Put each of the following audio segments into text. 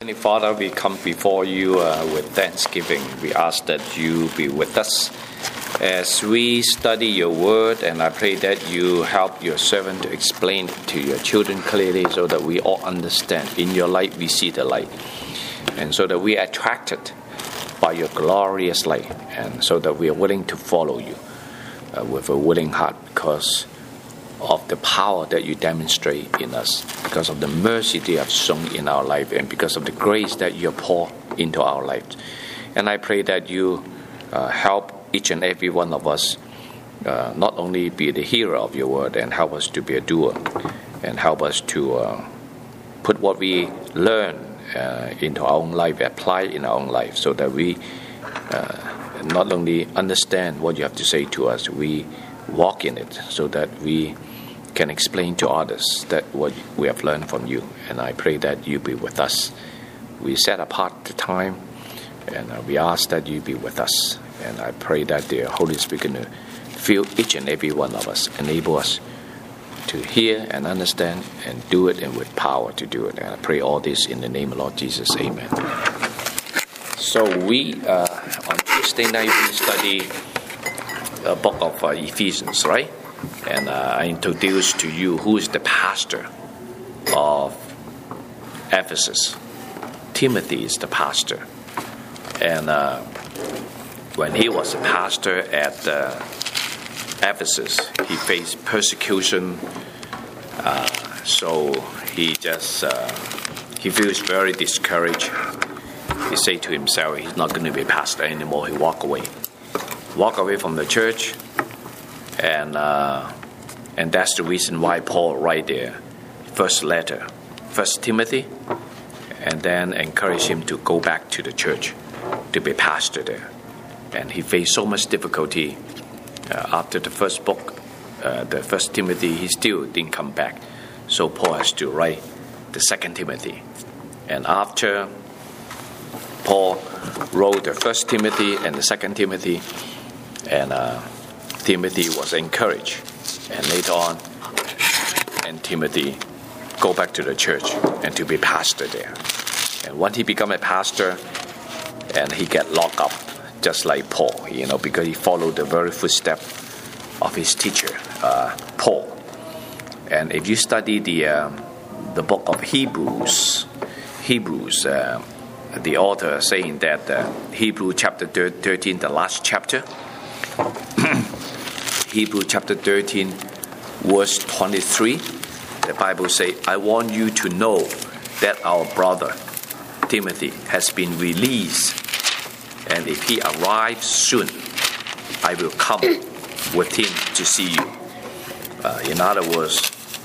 Heavenly Father, we come before you with thanksgiving. We ask that you be with us as we study your word, and I pray that you help your servant to explain it to your children clearly so that we all understand. In your light, we see the light, and so that we are attracted by your glorious light, and so that we are willing to follow you with a willing heart because of the power that you demonstrate in us, because of the mercy that you have shown in our life, and because of the grace that you pour into our lives. And I pray that you help each and every one of us not only be the hearer of your word, and help us to be a doer, and help us to put what we learn into our own life, apply in our own life, so that we not only understand what you have to say to us, we walk in it, so that we can explain to others that what we have learned from you. And I pray that you be with us. We set apart the time, and we ask that you be with us. And I pray that the Holy Spirit can fill each and every one of us, enable us to hear and understand and do it, and with power to do it. And I pray all this in the name of Lord Jesus. Amen. So we, on Tuesday night, we study a book of Ephesians, right? And I introduced to you who is the pastor of Ephesus. Timothy is the pastor. And when he was a pastor at Ephesus, he faced persecution. So he feels very discouraged. He said to himself, he's not going to be a pastor anymore. He walked away from the church. And that's the reason why Paul write their first letter, First Timothy, and then encourage him to go back to the church to be pastor there. And he faced so much difficulty after the first book, the First Timothy. He still didn't come back, so Paul has to write the Second Timothy. And after Paul wrote the First Timothy and the Second Timothy, and Timothy was encouraged, and later on, and Timothy go back to the church and to be pastor there. And when he become a pastor, and he get locked up, just like Paul, because he followed the very footstep of his teacher, Paul. And if you study the book of Hebrews, the author saying that Hebrews chapter 13, the last chapter, Hebrews chapter 13, verse 23, the Bible says, I want you to know that our brother Timothy has been released, and if he arrives soon, I will come with him to see you. In other words,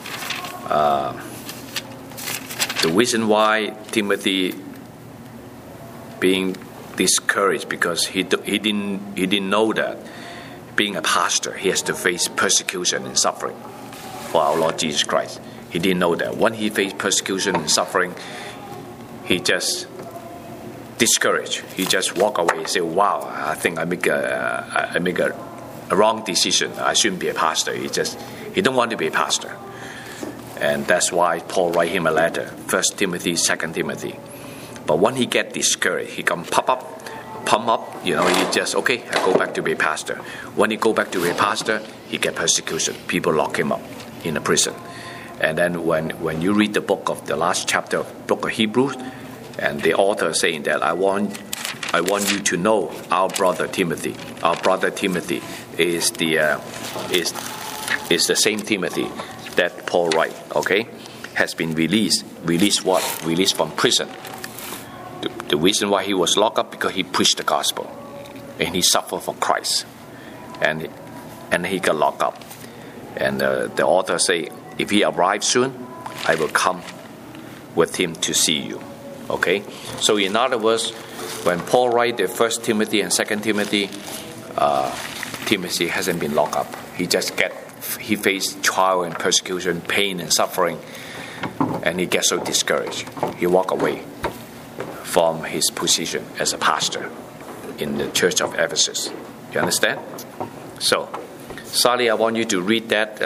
the reason why Timothy being discouraged, because he didn't know that being a pastor, he has to face persecution and suffering for our Lord Jesus Christ. He didn't know that. When he faced persecution and suffering, he just discouraged. He just walked away and said, wow, I think I make a wrong decision. I shouldn't be a pastor. He don't want to be a pastor. And that's why Paul write him a letter, 1 Timothy, 2 Timothy. But when he get discouraged, he come pump up, he just, okay, I go back to be a pastor. When he go back to be a pastor, he get persecution. People lock him up in a prison. And then when you read the last chapter of book of Hebrews, and the author saying that I want you to know our brother Timothy. Our brother Timothy is the same Timothy that Paul write, okay? Has been released. Released what? Released from prison. The reason why he was locked up, because he preached the gospel and he suffered for Christ, and he got locked up. And the author say, if he arrives soon, I will come with him to see you. Okay, so in other words, when Paul write the First Timothy and Second Timothy, Timothy hasn't been locked up. He faced trial and persecution, pain and suffering, and he gets so discouraged. He walk away from his position as a pastor in the church of Ephesus. You understand? So, Sally, I want you to read that,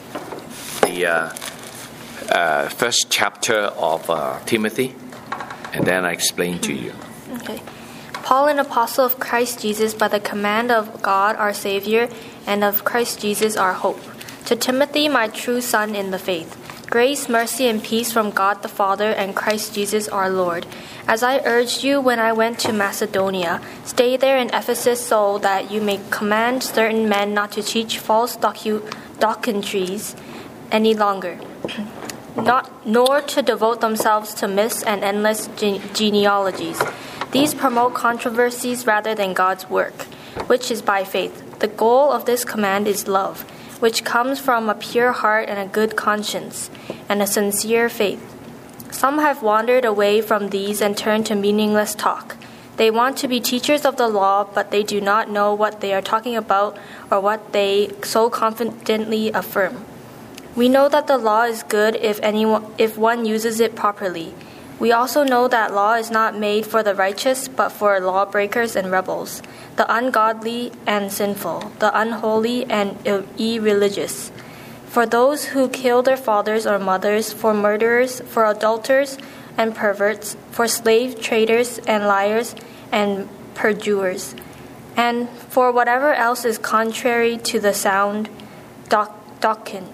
the first chapter of Timothy, and then I explain to you. Okay. Paul, an apostle of Christ Jesus, by the command of God our Savior, and of Christ Jesus our hope. To Timothy, my true son in the faith. Grace, mercy, and peace from God the Father and Christ Jesus our Lord. As I urged you when I went to Macedonia, stay there in Ephesus so that you may command certain men not to teach false doctrines any longer, nor to devote themselves to myths and endless genealogies. These promote controversies rather than God's work, which is by faith. The goal of this command is love, which comes from a pure heart and a good conscience, and a sincere faith. Some have wandered away from these and turned to meaningless talk. They want to be teachers of the law, but they do not know what they are talking about or what they so confidently affirm. We know that the law is good if one uses it properly. We also know that law is not made for the righteous, but for lawbreakers and rebels, the ungodly and sinful, the unholy and irreligious, for those who kill their fathers or mothers, for murderers, for adulterers and perverts, for slave traders and liars and perjurers, and for whatever else is contrary to the sound doctrine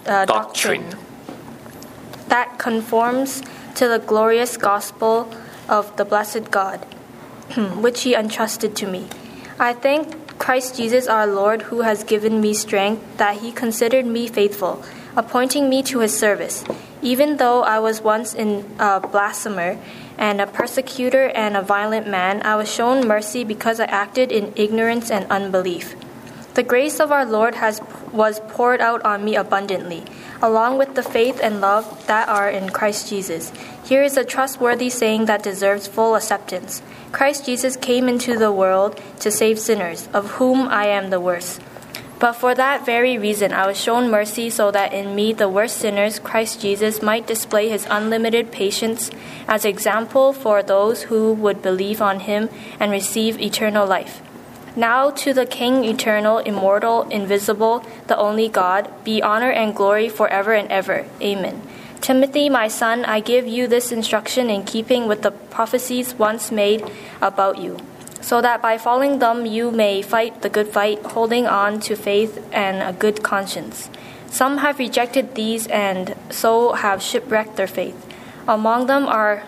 that conforms to the glorious gospel of the blessed God, which he entrusted to me. I thank Christ Jesus our Lord, who has given me strength, that he considered me faithful, appointing me to his service. Even though I was once a blasphemer and a persecutor and a violent man, I was shown mercy because I acted in ignorance and unbelief. The grace of our Lord was poured out on me abundantly, along with the faith and love that are in Christ Jesus. Here is a trustworthy saying that deserves full acceptance. Christ Jesus came into the world to save sinners, of whom I am the worst. But for that very reason I was shown mercy, so that in me, the worst sinners, Christ Jesus might display his unlimited patience as example for those who would believe on him and receive eternal life. Now to the King, eternal, immortal, invisible, the only God, be honor and glory forever and ever. Amen. Timothy, my son, I give you this instruction in keeping with the prophecies once made about you, so that by following them you may fight the good fight, holding on to faith and a good conscience. Some have rejected these and so have shipwrecked their faith. Among them are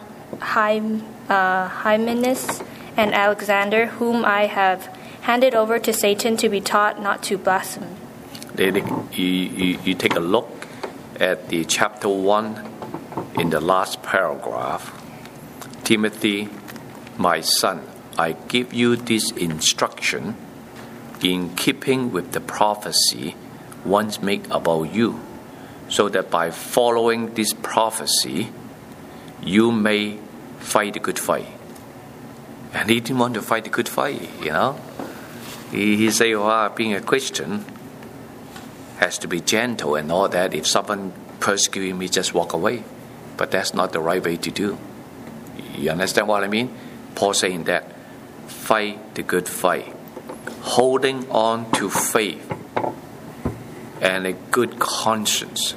Hymenaeus and Alexander, whom I have handed over to Satan to be taught not to blaspheme. You take a look at the chapter 1 in the last paragraph. Timothy, my son, I give you this instruction in keeping with the prophecy once made about you, so that by following this prophecy, you may fight the good fight. And he didn't want to fight the good fight, He said, being a Christian has to be gentle and all that. If someone persecutes me, just walk away. But that's not the right way to do. You understand what I mean? Paul saying that, fight the good fight, holding on to faith and a good conscience.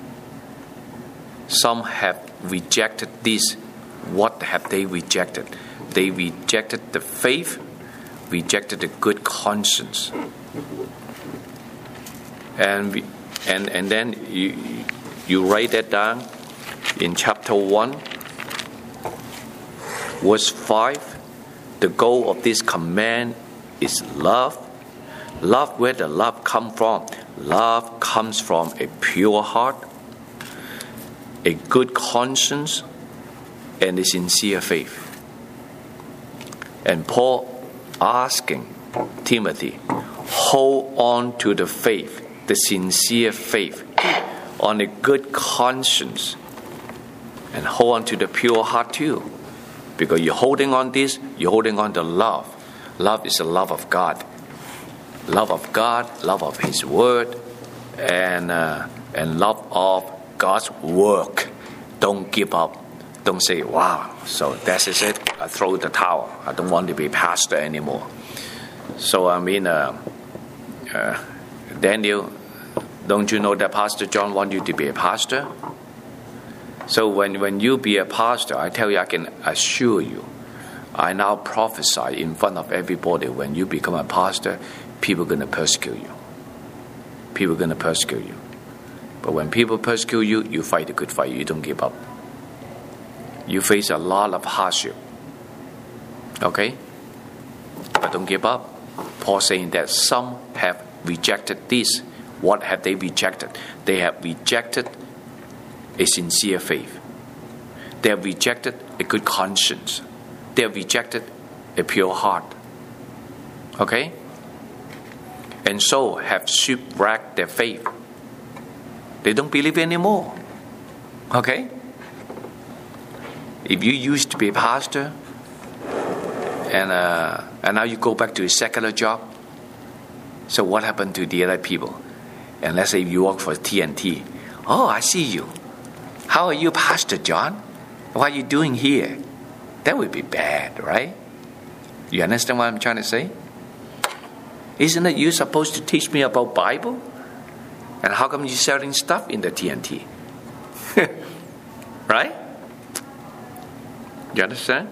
Some have rejected this. What have they rejected? They rejected the faith, rejected the good conscience, and then you write that down in chapter 1, verse 5. The goal of this command is love. Love, where does love come from? Love comes from a pure heart, a good conscience, and a sincere faith. And Paul asking Timothy, hold on to the faith, the sincere faith, on a good conscience, and hold on to the pure heart too. Because you're holding on this, you're holding on to love. Love is the love of God. Love of God, love of his word, and love of God's work. Don't give up. Don't say, wow, so that is it. I throw the towel. I don't want to be pastor anymore. So, Daniel, don't you know that Pastor John wants you to be a pastor? So when you be a pastor, I tell you, I can assure you, I now prophesy in front of everybody, when you become a pastor, people are going to persecute you. People are going to persecute you. But when people persecute you, you fight a good fight. You don't give up. You face a lot of hardship. Okay? But don't give up. Paul saying that some have rejected this. What have they rejected? They have rejected a sincere faith. They have rejected a good conscience. They have rejected a pure heart. Okay? And so have shipwrecked their faith. They don't believe anymore. Okay? If you used to be a pastor and now you go back to a secular job, so what happened to the other people? And let's say you work for TNT. Oh, I see you. How are you, Pastor John? What are you doing here? That would be bad, right? You understand what I'm trying to say? Isn't it you supposed to teach me about Bible? And how come you're selling stuff in the TNT? Right? You understand?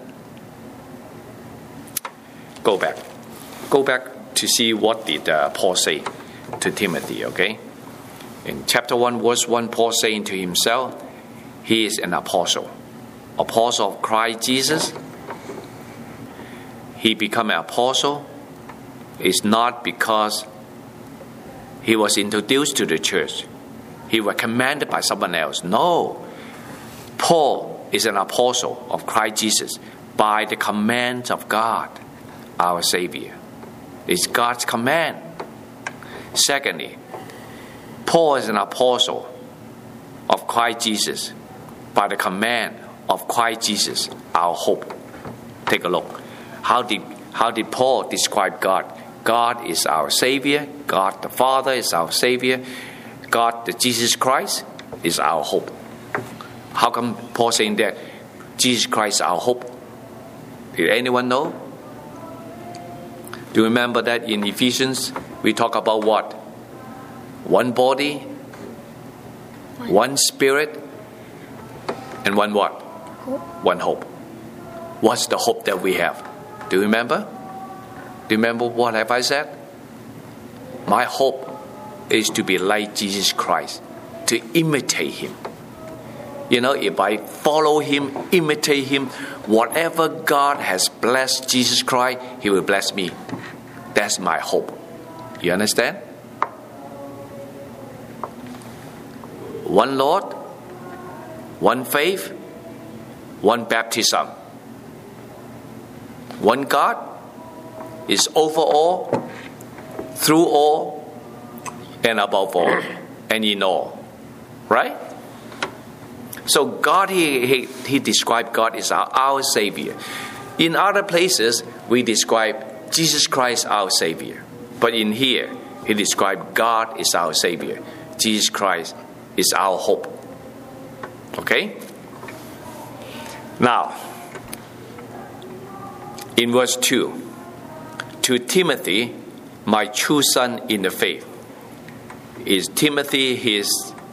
Go back to see what did Paul say to Timothy, okay? In chapter 1, verse 1, Paul saying to himself, he is an apostle of Christ Jesus. He became an apostle is not because he was introduced to the church. He was commanded by someone else. No. Paul is an apostle of Christ Jesus by the command of God, our Savior. It's God's command. Secondly, Paul is an apostle of Christ Jesus by the command of Christ Jesus, our hope. Take a look. How did Paul describe God? God is our Savior. God the Father is our Savior. God the Jesus Christ is our hope. How come Paul saying that Jesus Christ is our hope? Did anyone know? Do you remember that in Ephesians we talk about what? One body, one spirit, and one what? Hope. One hope. What's the hope that we have? Do you remember? Do you remember what have I said? My hope is to be like Jesus Christ, to imitate Him. You know, if I follow Him, imitate Him, whatever God has blessed Jesus Christ, He will bless me. That's my hope. You understand? One Lord, one faith, one baptism. One God is over all, through all, and above all, and in all. Right? So God, He described God as our Savior. In other places, we describe Jesus Christ our Savior. But in here, He described God is our Savior. Jesus Christ is our hope. Okay? Now, in verse 2, to Timothy, my true son in the faith. Is Timothy his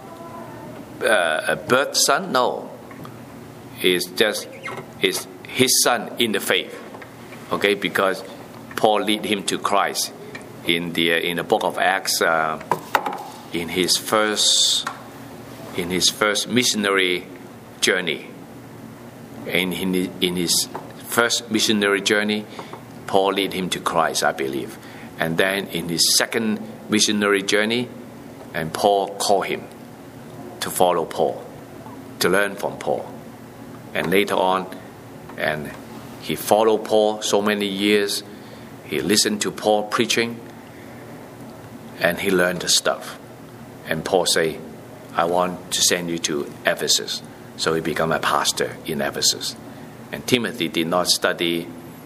birth son? No. Is his son in the faith. Okay, because Paul led him to Christ in the book of Acts, in his first missionary journey. And in his first missionary journey, Paul led him to Christ, I believe. And then in his second missionary journey, and Paul called him to follow Paul, to learn from Paul. And later on, and he followed Paul so many years. He listened to Paul preaching, and he learned the stuff. And Paul say, I want to send you to Ephesus. So he became a pastor in Ephesus. And Timothy did not study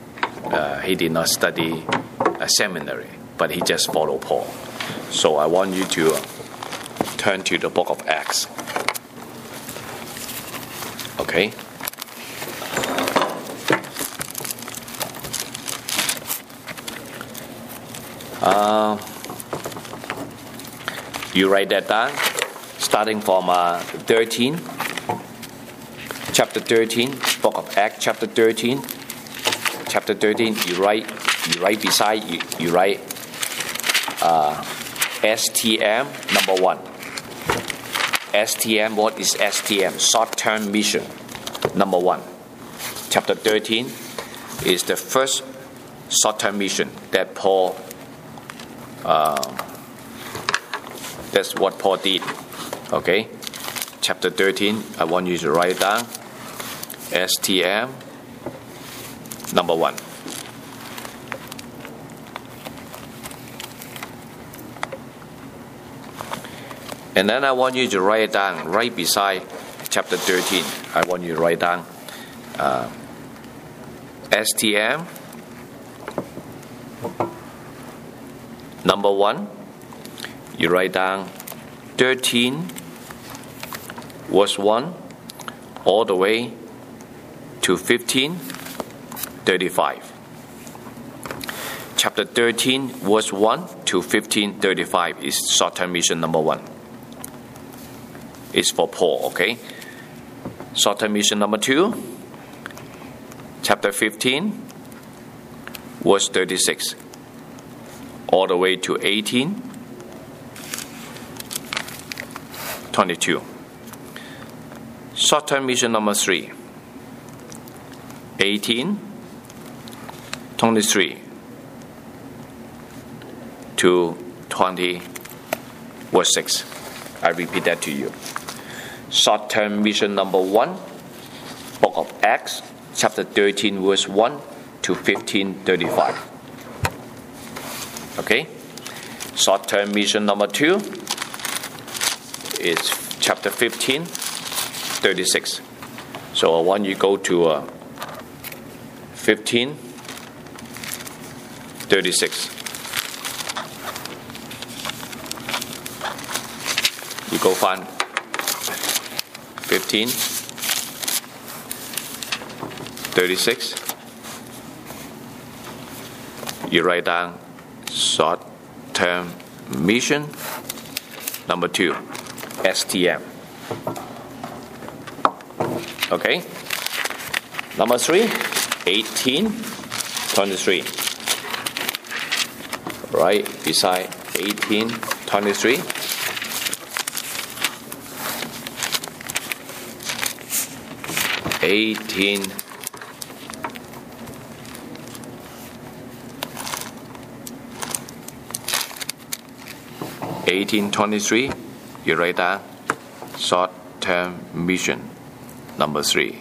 a seminary, but he just followed Paul. So I want you to turn to the book of Acts. Okay? You write that down, starting from 13. chapter 13, book of Acts, chapter 13. Chapter 13, you write beside, you write STM number 1. STM, what is STM? Short-term mission, number 1. Chapter 13 is the first short-term mission that Paul, that's what Paul did. Okay? Chapter 13, I want you to write down STM number 1. And then I want you to write down right beside chapter 13. I want you to write down STM number 1. You write down 13 verse 1 all the way to 15:35. Chapter 13 verse 1 to 15:35 is short-term mission number 1. It's for Paul, okay? Short-term mission number 2, chapter 15 verse 36 all the way to 18:22. Short-term mission number 3, 18:23 to 20 verse 6. I repeat that to you. Short-term mission number 1, book of Acts, chapter 13 verse 1 to 15:35. Okay? Short-term mission number 2 is chapter 15:36. So I want you to go to 15:36. You go find 15:36. You write down short-term mission number 2, STM. Okay? Number 3, 18:23. Right beside 18:23. $18 18:23, you write down short-term mission number 3.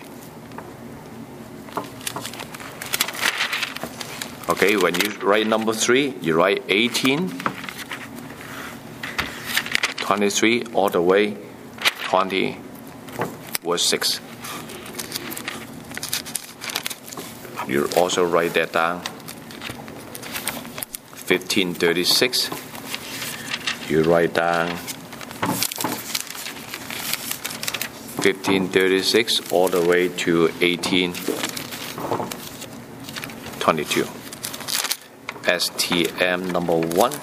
Okay, when you write number 3, you write 18:23 all the way 20 verse 6. You also write that down 15:36. You write down 15:36 all the way to 18:22. STM number 1.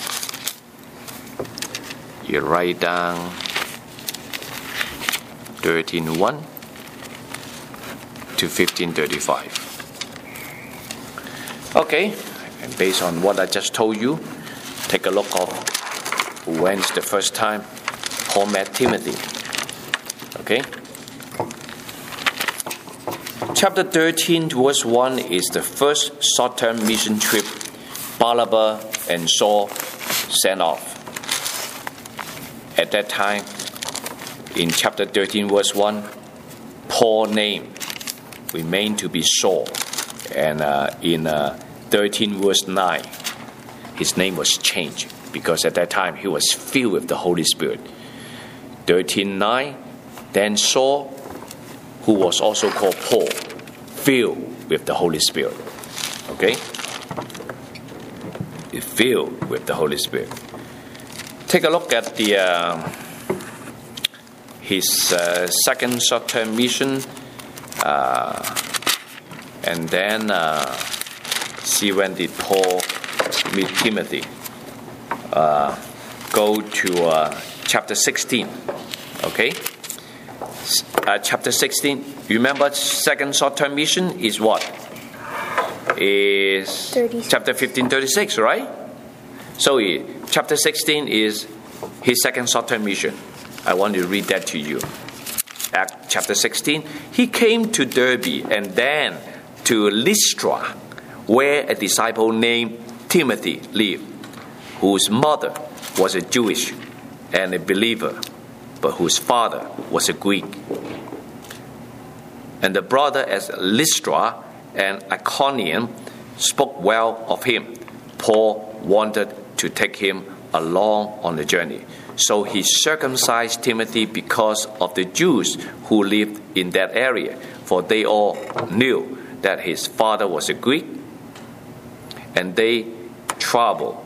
You write down 13:1 to 15:35. Okay, and based on what I just told you, take a look of when's the first time Paul met Timothy. Okay? Chapter 13 verse 1 is the first short-term mission trip Barnabas and Saul sent off. At that time, in chapter 13 verse 1, Paul's name remained to be Saul. And in 13 verse 9, his name was changed because at that time he was filled with the Holy Spirit. 13:9, then Saul, who was also called Paul, filled with the Holy Spirit. Okay? Filled with the Holy Spirit. Take a look at his second short-term mission, and then see when did Paul meet Timothy. Go to chapter 16. Okay? chapter 16. You remember second short-term mission is what? Is 36. chapter 15, 36, right? So chapter 16 is his second short-term mission. I want to read that to you. Acts chapter 16. He came to Derbe and then to Lystra, where a disciple named Timothy lived, whose mother was a Jewish and a believer, but whose father was a Greek. And the brother at Lystra and Iconium spoke well of him. Paul wanted to take him along on the journey. So he circumcised Timothy because of the Jews who lived in that area, for they all knew that his father was a Greek. And they traveled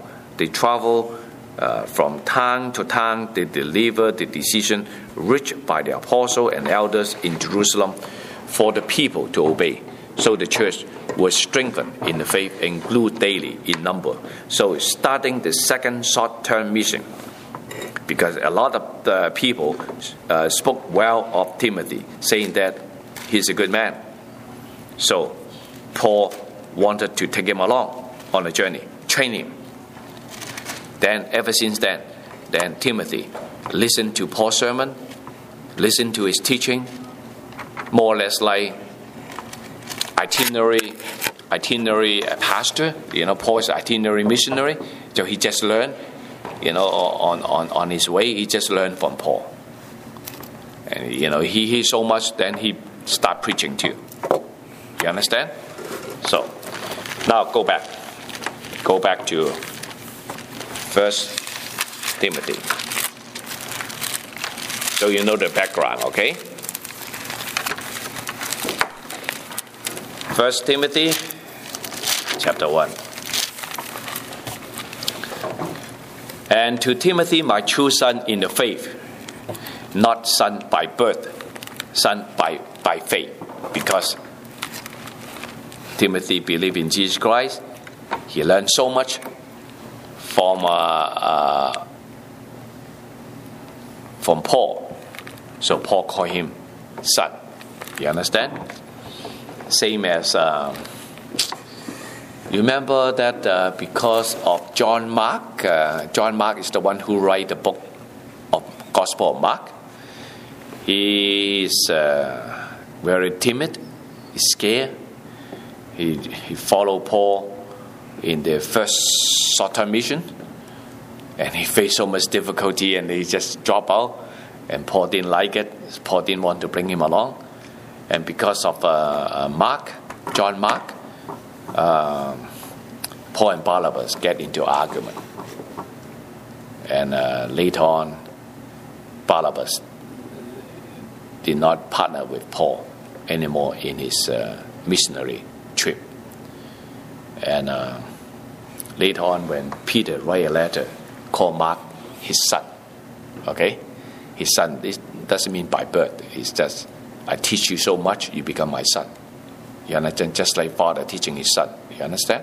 from town to town. They delivered the decision reached by the apostles and elders in Jerusalem for the people to obey. So the church was strengthened in the faith and grew daily in number. So starting the second short-term mission, because a lot of the people spoke well of Timothy, saying that he's a good man. So Paul wanted to take him along on a journey, train him. Then ever since then Timothy listened to Paul's sermon, listened to his teaching, more or less like itinerary pastor. Paul's itinerary missionary. So he just learned, on his way, he just learned from Paul. And he hears so much, then he start preaching too. You understand? So now go back to 1 Timothy. So you know the background, okay? 1 Timothy chapter 1. And to Timothy, my true son in the faith, not son by birth, son by faith, because Timothy believed in Jesus Christ. He learned so much from Paul. So Paul called him son. You understand? Same as you remember that because of John Mark. John Mark is the one who wrote the book of Gospel of Mark. He is very timid. He's scared. He followed Paul in the first short-term mission, and he faced so much difficulty, and he just dropped out. And Paul didn't like it. Paul didn't want to bring him along. And because of John Mark, Paul and Barnabas get into argument. And later on, Barnabas did not partner with Paul anymore in his missionary trip. And later on, when Peter wrote a letter, called Mark his son. Okay? His son, this doesn't mean by birth. It's just, I teach you so much, you become my son. You understand? Just like father teaching his son. You understand?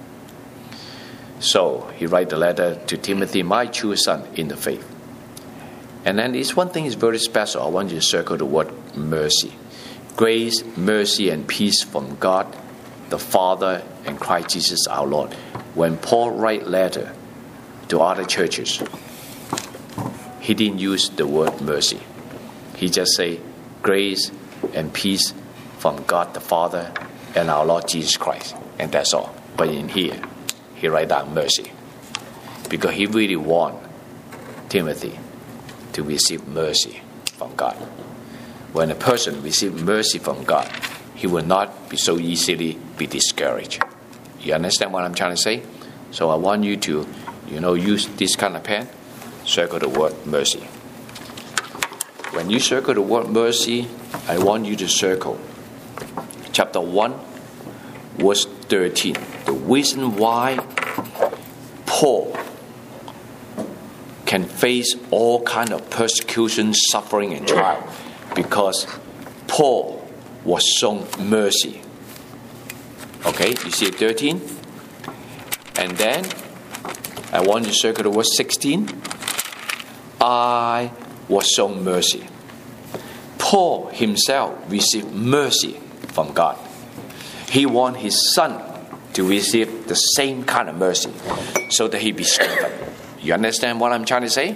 So he write the letter to Timothy, my true son in the faith. And then this one thing is very special. I want you to circle the word mercy. Grace, mercy, and peace from God, the Father, and Christ Jesus our Lord. When Paul write letter to other churches, he didn't use the word mercy. He just say grace and peace from God the Father and our Lord Jesus Christ, and that's all. But in here, he write down mercy, because he really want Timothy to receive mercy from God. When a person receives mercy from God, he will not be so easily be discouraged. You understand what I'm trying to say? So I want you to, use this kind of pen, circle the word mercy. When you circle the word mercy, I want you to circle chapter 1, verse 13. The reason why Paul can face all kind of persecution, suffering, and trial, because Paul was shown mercy. Okay, you see 13? And then I want you to circle the word 16. I was shown mercy. Paul himself received mercy from God. He wants his son to receive the same kind of mercy so that he be strengthened. You understand what I'm trying to say?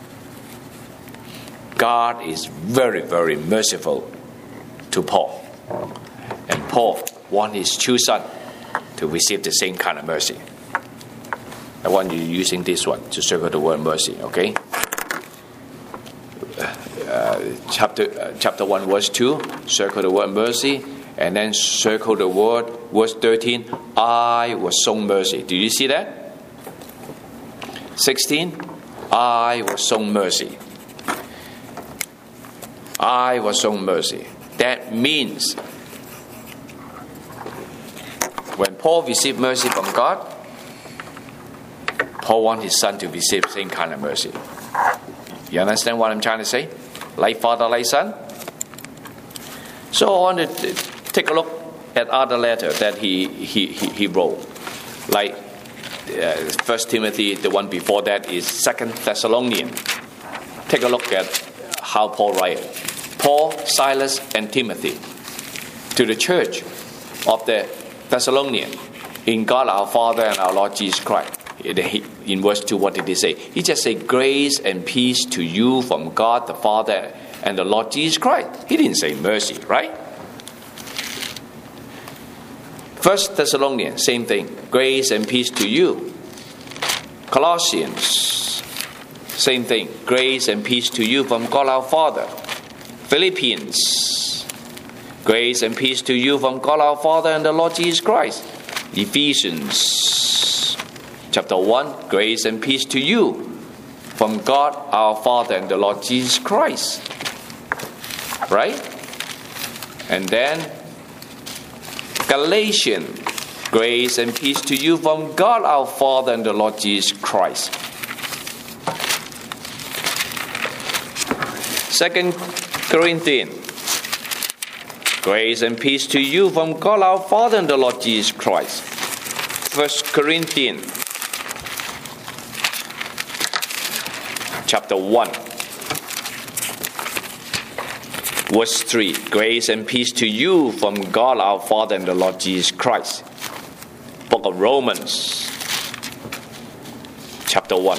God is very, very merciful to Paul. And Paul wants his true son to receive the same kind of mercy. I want you using this one to circle the word mercy, okay? Chapter 1, verse 2, circle the word mercy, and then circle the word, verse 13, I was shown mercy. Do you see that? 16, I was shown mercy. I was shown mercy. That means when Paul received mercy from God, Paul wants his son to receive the same kind of mercy. You understand what I'm trying to say? Like father, like son. So I want to take a look at other letters that he wrote. Like 1 Timothy, the one before that is 2 Thessalonians. Take a look at how Paul writes. Paul, Silas, and Timothy to the church of the Thessalonians in God our Father and our Lord Jesus Christ. In verse 2, what did he say? He just said, grace and peace to you from God the Father and the Lord Jesus Christ. He didn't say mercy, right? 1 Thessalonians, same thing. Grace and peace to you. Colossians, same thing. Grace and peace to you from God our Father. Philippians, grace and peace to you from God our Father and the Lord Jesus Christ. Ephesians, chapter 1, grace and peace to you from God our Father and the Lord Jesus Christ. Right? And then Galatians, grace and peace to you from God our Father and the Lord Jesus Christ. 2 Corinthians, grace and peace to you from God our Father and the Lord Jesus Christ. 1 Corinthians, chapter 1, verse 3. Grace and peace to you from God our Father and the Lord Jesus Christ. Book of Romans, chapter 1,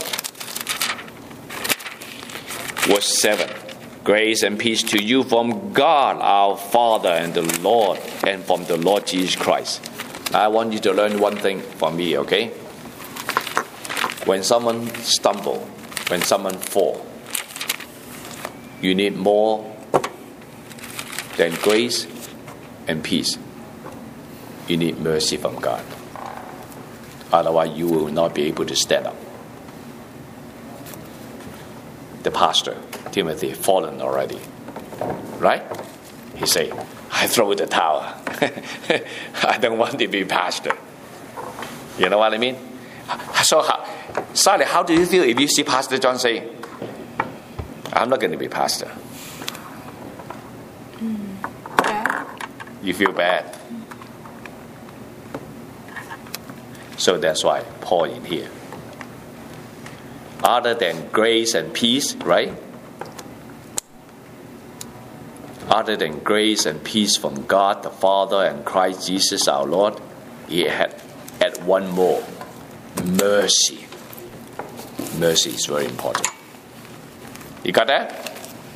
verse 7. Grace and peace to you from God our Father and the Lord, and from the Lord Jesus Christ. I want you to learn one thing from me, okay? When someone stumble, when someone fall, you need more than grace and peace. You need mercy from God. Otherwise, you will not be able to stand up. The pastor, Timothy, fallen already. Right? He said, I throw the towel. I don't want to be pastor. You know what I mean? So, Sally, how do you feel if you see Pastor John say, I'm not going to be pastor? Bad. You feel bad. So that's why Paul in here. Other than grace and peace, right? Other than grace and peace from God the Father and Christ Jesus our Lord, he had one more. Mercy. Mercy is very important. You got that?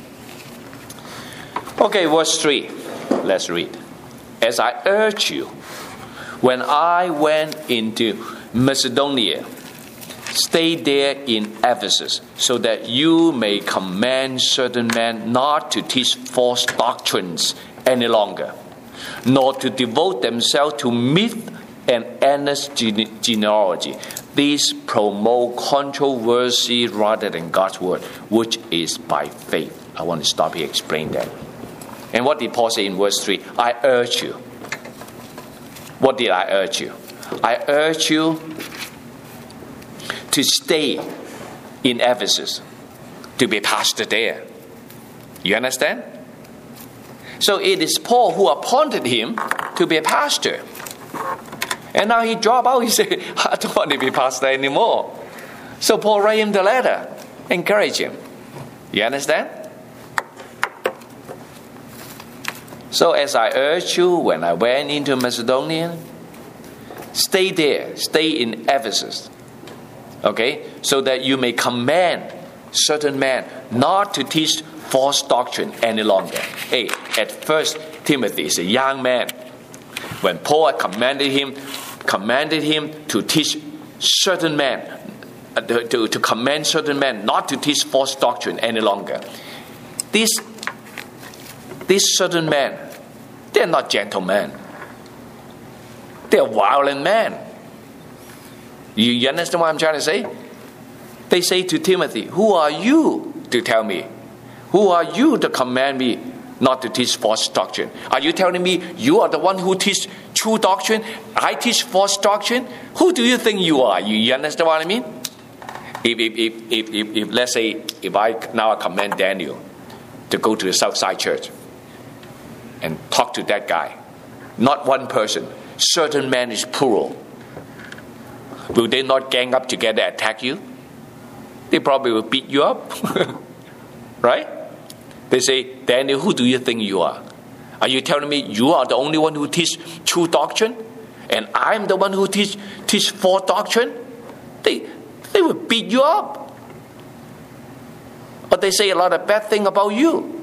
Okay, verse 3. Let's read. As I urge you, when I went into Macedonia, stay there in Ephesus, so that you may command certain men not to teach false doctrines any longer, nor to devote themselves to myth and endless genealogy. These promote controversy rather than God's word, which is by faith. I want to stop here and explain that. And what did Paul say in verse 3? I urge you. What did I urge you? I urge you to stay in Ephesus, to be pastor there. You understand? So it is Paul who appointed him to be a pastor. And now he dropped out. He said, I don't want to be pastor anymore. So Paul wrote him the letter, encourage him. You understand? So as I urged you when I went into Macedonia, stay there, stay in Ephesus. Okay? So that you may command certain men not to teach false doctrine any longer. Hey, at first Timothy is a young man. When Paul commanded him to teach certain men, to command certain men not to teach false doctrine any longer. These certain men, they're not gentlemen. They're violent men. You understand what I'm trying to say? They say to Timothy, who are you to tell me? Who are you to command me not to teach false doctrine? Are you telling me you are the one who teach true doctrine? I teach false doctrine? Who do you think you are? You understand what I mean? If let's say, if I command Daniel to go to the Southside Church and talk to that guy, not one person, certain men is plural. Will they not gang up together, attack you? They probably will beat you up. Right? They say, Daniel, who do you think you are? Are you telling me you are the only one who teach true doctrine? And I'm the one who teach false doctrine? They will beat you up. Or they say a lot of bad things about you.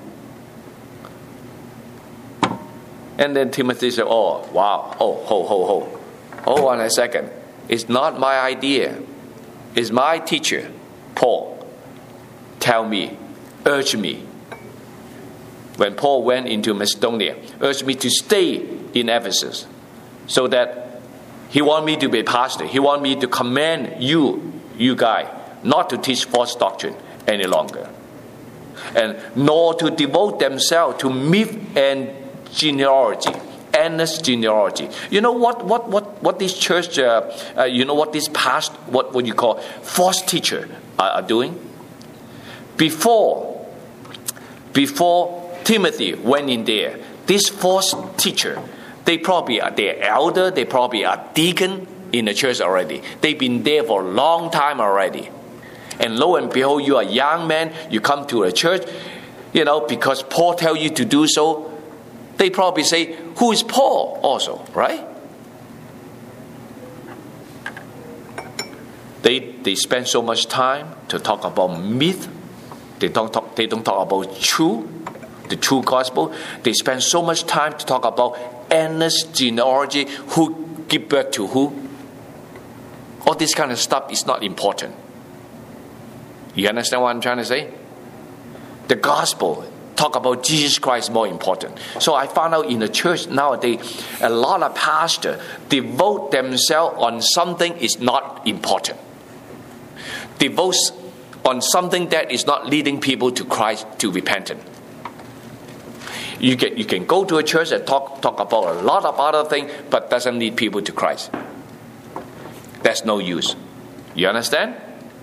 And then Timothy said, oh, wow. Oh, ho. Hold on a second. It's not my idea. It's my teacher, Paul. Tell me, urge me. When Paul went into Macedonia, urged me to stay in Ephesus, so that he wanted me to be a pastor. He wanted me to command you guys, not to teach false doctrine any longer, and nor to devote themselves to myth and genealogy, endless genealogy. You know what this church, what this past, what you call false teacher are doing? Before Timothy went in there, this false teacher, they probably are their elder, they probably are deacon in the church already. They've been there for a long time already. And lo and behold, you are a young man, you come to a church, because Paul tells you to do so. They probably say, who is Paul also, right? They spend so much time to talk about myth. They don't talk about the true gospel. They spend so much time to talk about endless genealogy, who give birth to who. All this kind of stuff is not important. You understand what I'm trying to say? The gospel, talk about Jesus Christ, more important. So I found out in the church nowadays, a lot of pastors devote themselves on something is not important. Devote on something that is not leading people to Christ, to repentance. You can go to a church and talk about a lot of other things, but doesn't lead people to Christ. That's no use. You understand?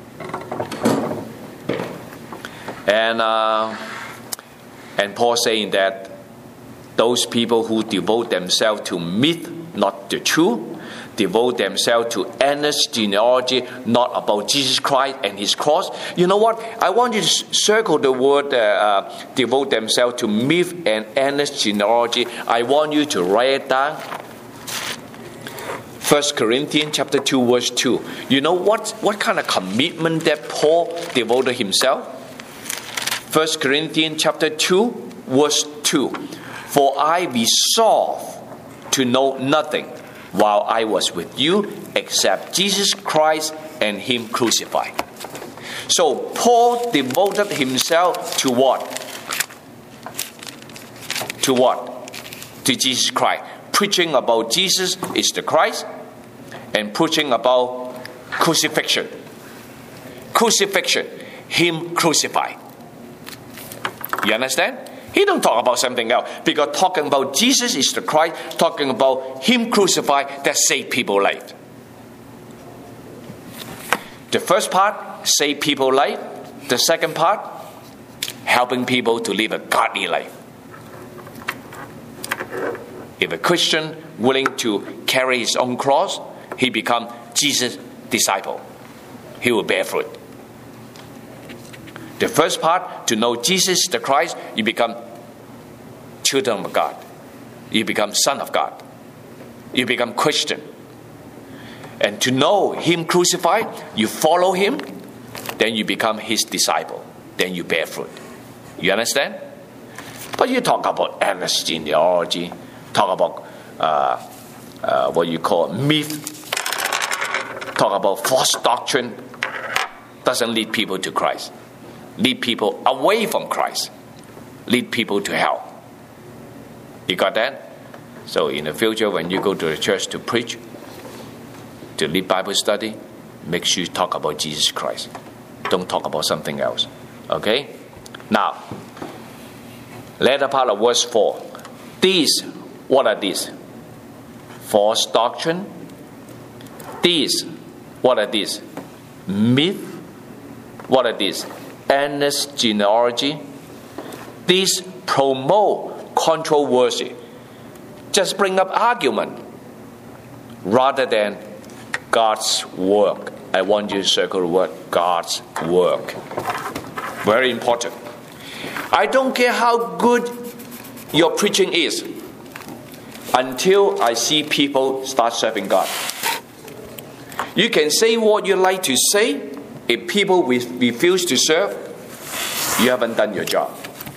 And Paul saying that those people who devote themselves to myth, not the truth, devote themselves to endless genealogy, not about Jesus Christ and His cross. You know what? I want you to circle the word devote themselves to myth and endless genealogy. I want you to write it down. 1 Corinthians chapter 2 verse 2. You know what kind of commitment that Paul devoted himself? 1 Corinthians chapter 2 verse 2. For I resolve to know nothing while I was with you except Jesus Christ and Him crucified. So Paul devoted himself to what? To what? To Jesus Christ. Preaching about Jesus is the Christ, and preaching about crucifixion. Crucifixion. Him crucified. You understand? He don't talk about something else, because talking about Jesus is the Christ, talking about Him crucified, that save people's life. The first part, save people's life. The second part, helping people to live a godly life. If a Christian willing to carry his own cross, he becomes Jesus' disciple. He will bear fruit. The first part, to know Jesus the Christ, you become children of God. you become son of God. You become Christian. And to know him crucified, you follow him, then you become his disciple. Then you bear fruit. You understand? But you talk about endless genealogy, talk about what you call myth, talk about false doctrine, doesn't lead people to Christ. Lead people away from Christ. Lead people to hell. You got that? So in the future, when you go to the church to preach, to lead Bible study, make sure you talk about Jesus Christ. Don't talk about something else. Okay? Now, latter part of verse 4. These, what are these? False doctrine. These, what are these? Myth. What are these? Endless genealogy. These promote controversy. Just bring up argument rather than God's work. I want you to circle the word God's work. Very important. I don't care how good your preaching is until I see people start serving God. You can say what you like to say. If people refuse to serve, you haven't done your job.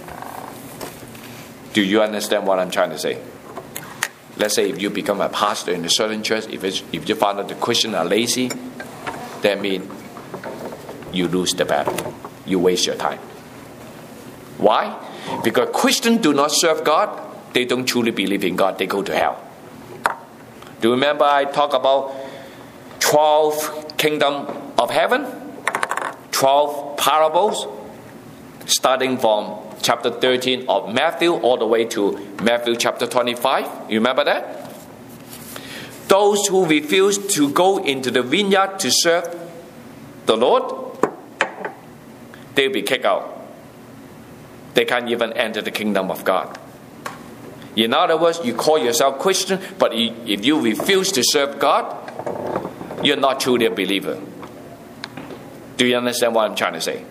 Do you understand what I'm trying to say? Let's say if you become a pastor in a certain church, if you find out the Christians are lazy, that means you lose the battle. You waste your time. Why? Because Christians do not serve God. They don't truly believe in God. They go to hell. Do you remember I talked about 12 kingdom of heaven? 12 parables, starting from chapter 13 of Matthew all the way to Matthew chapter 25. You remember that? Those who refuse to go into the vineyard to serve the Lord, they'll be kicked out. They can't even enter the kingdom of God. In other words, you call yourself Christian, but if you refuse to serve God, you're not truly a believer. Do you understand what I'm trying to say?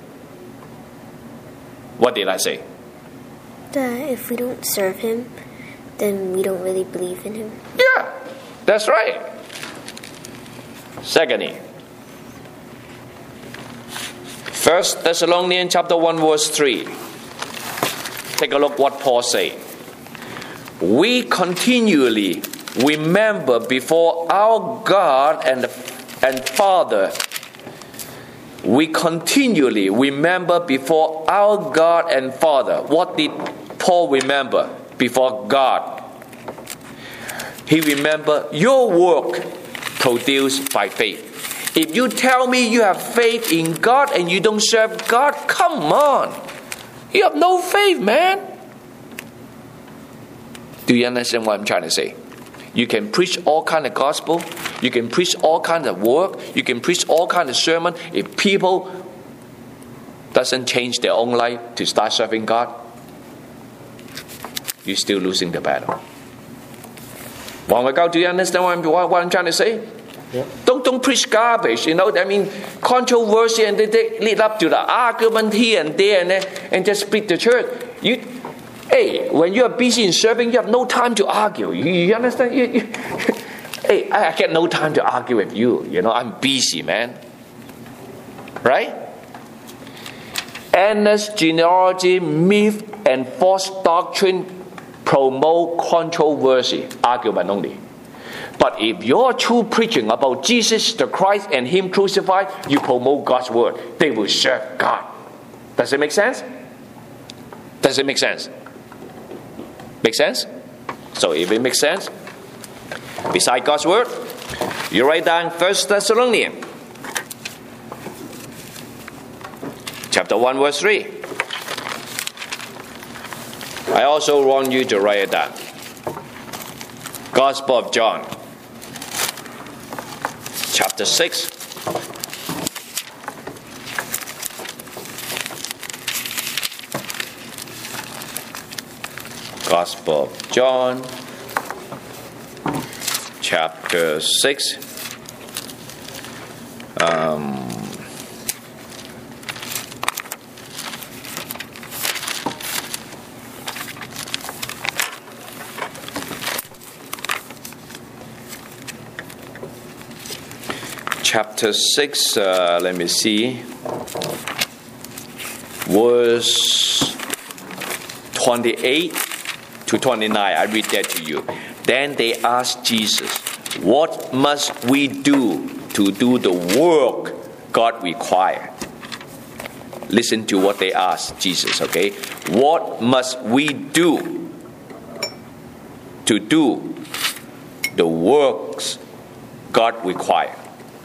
What did I say? That if we don't serve him, then we don't really believe in him. Yeah, that's right. Secondly, 1 Thessalonians chapter 1 verse 3. Take a look what Paul said. We continually remember before our God and Father. We continually remember before our God and Father. What did Paul remember before God? He remembered your work produced by faith. If you tell me you have faith in God and you don't serve God, come on. You have no faith, man. Do you understand what I'm trying to say? You can preach all kind of gospel. You can preach all kind of work. You can preach all kind of sermon. If people doesn't change their own life to start serving God, you're still losing the battle. Do you understand what I'm trying to say? Yeah. Don't preach garbage. I mean, controversy and they lead up to the argument here and there and just split the church. When you are busy in serving, you have no time to argue. You understand? Hey, I get no time to argue with you. I'm busy, man. Right? Endless genealogy, myth, and false doctrine promote controversy, argument only. But if you're true preaching about Jesus the Christ and Him crucified, you promote God's word. They will serve God. Does it make sense? Does it make sense? Make sense? So if it makes sense, beside God's word, you write down 1 Thessalonians chapter 1 verse 3. I also want you to write it down. Gospel of John chapter 6. Gospel of John chapter 6. chapter 6, let me see, verse 28 to 29. I read that to you. Then they asked Jesus, "What must we do to do the work God requires?" Listen to what they asked Jesus, okay? What must we do to do the works God requires?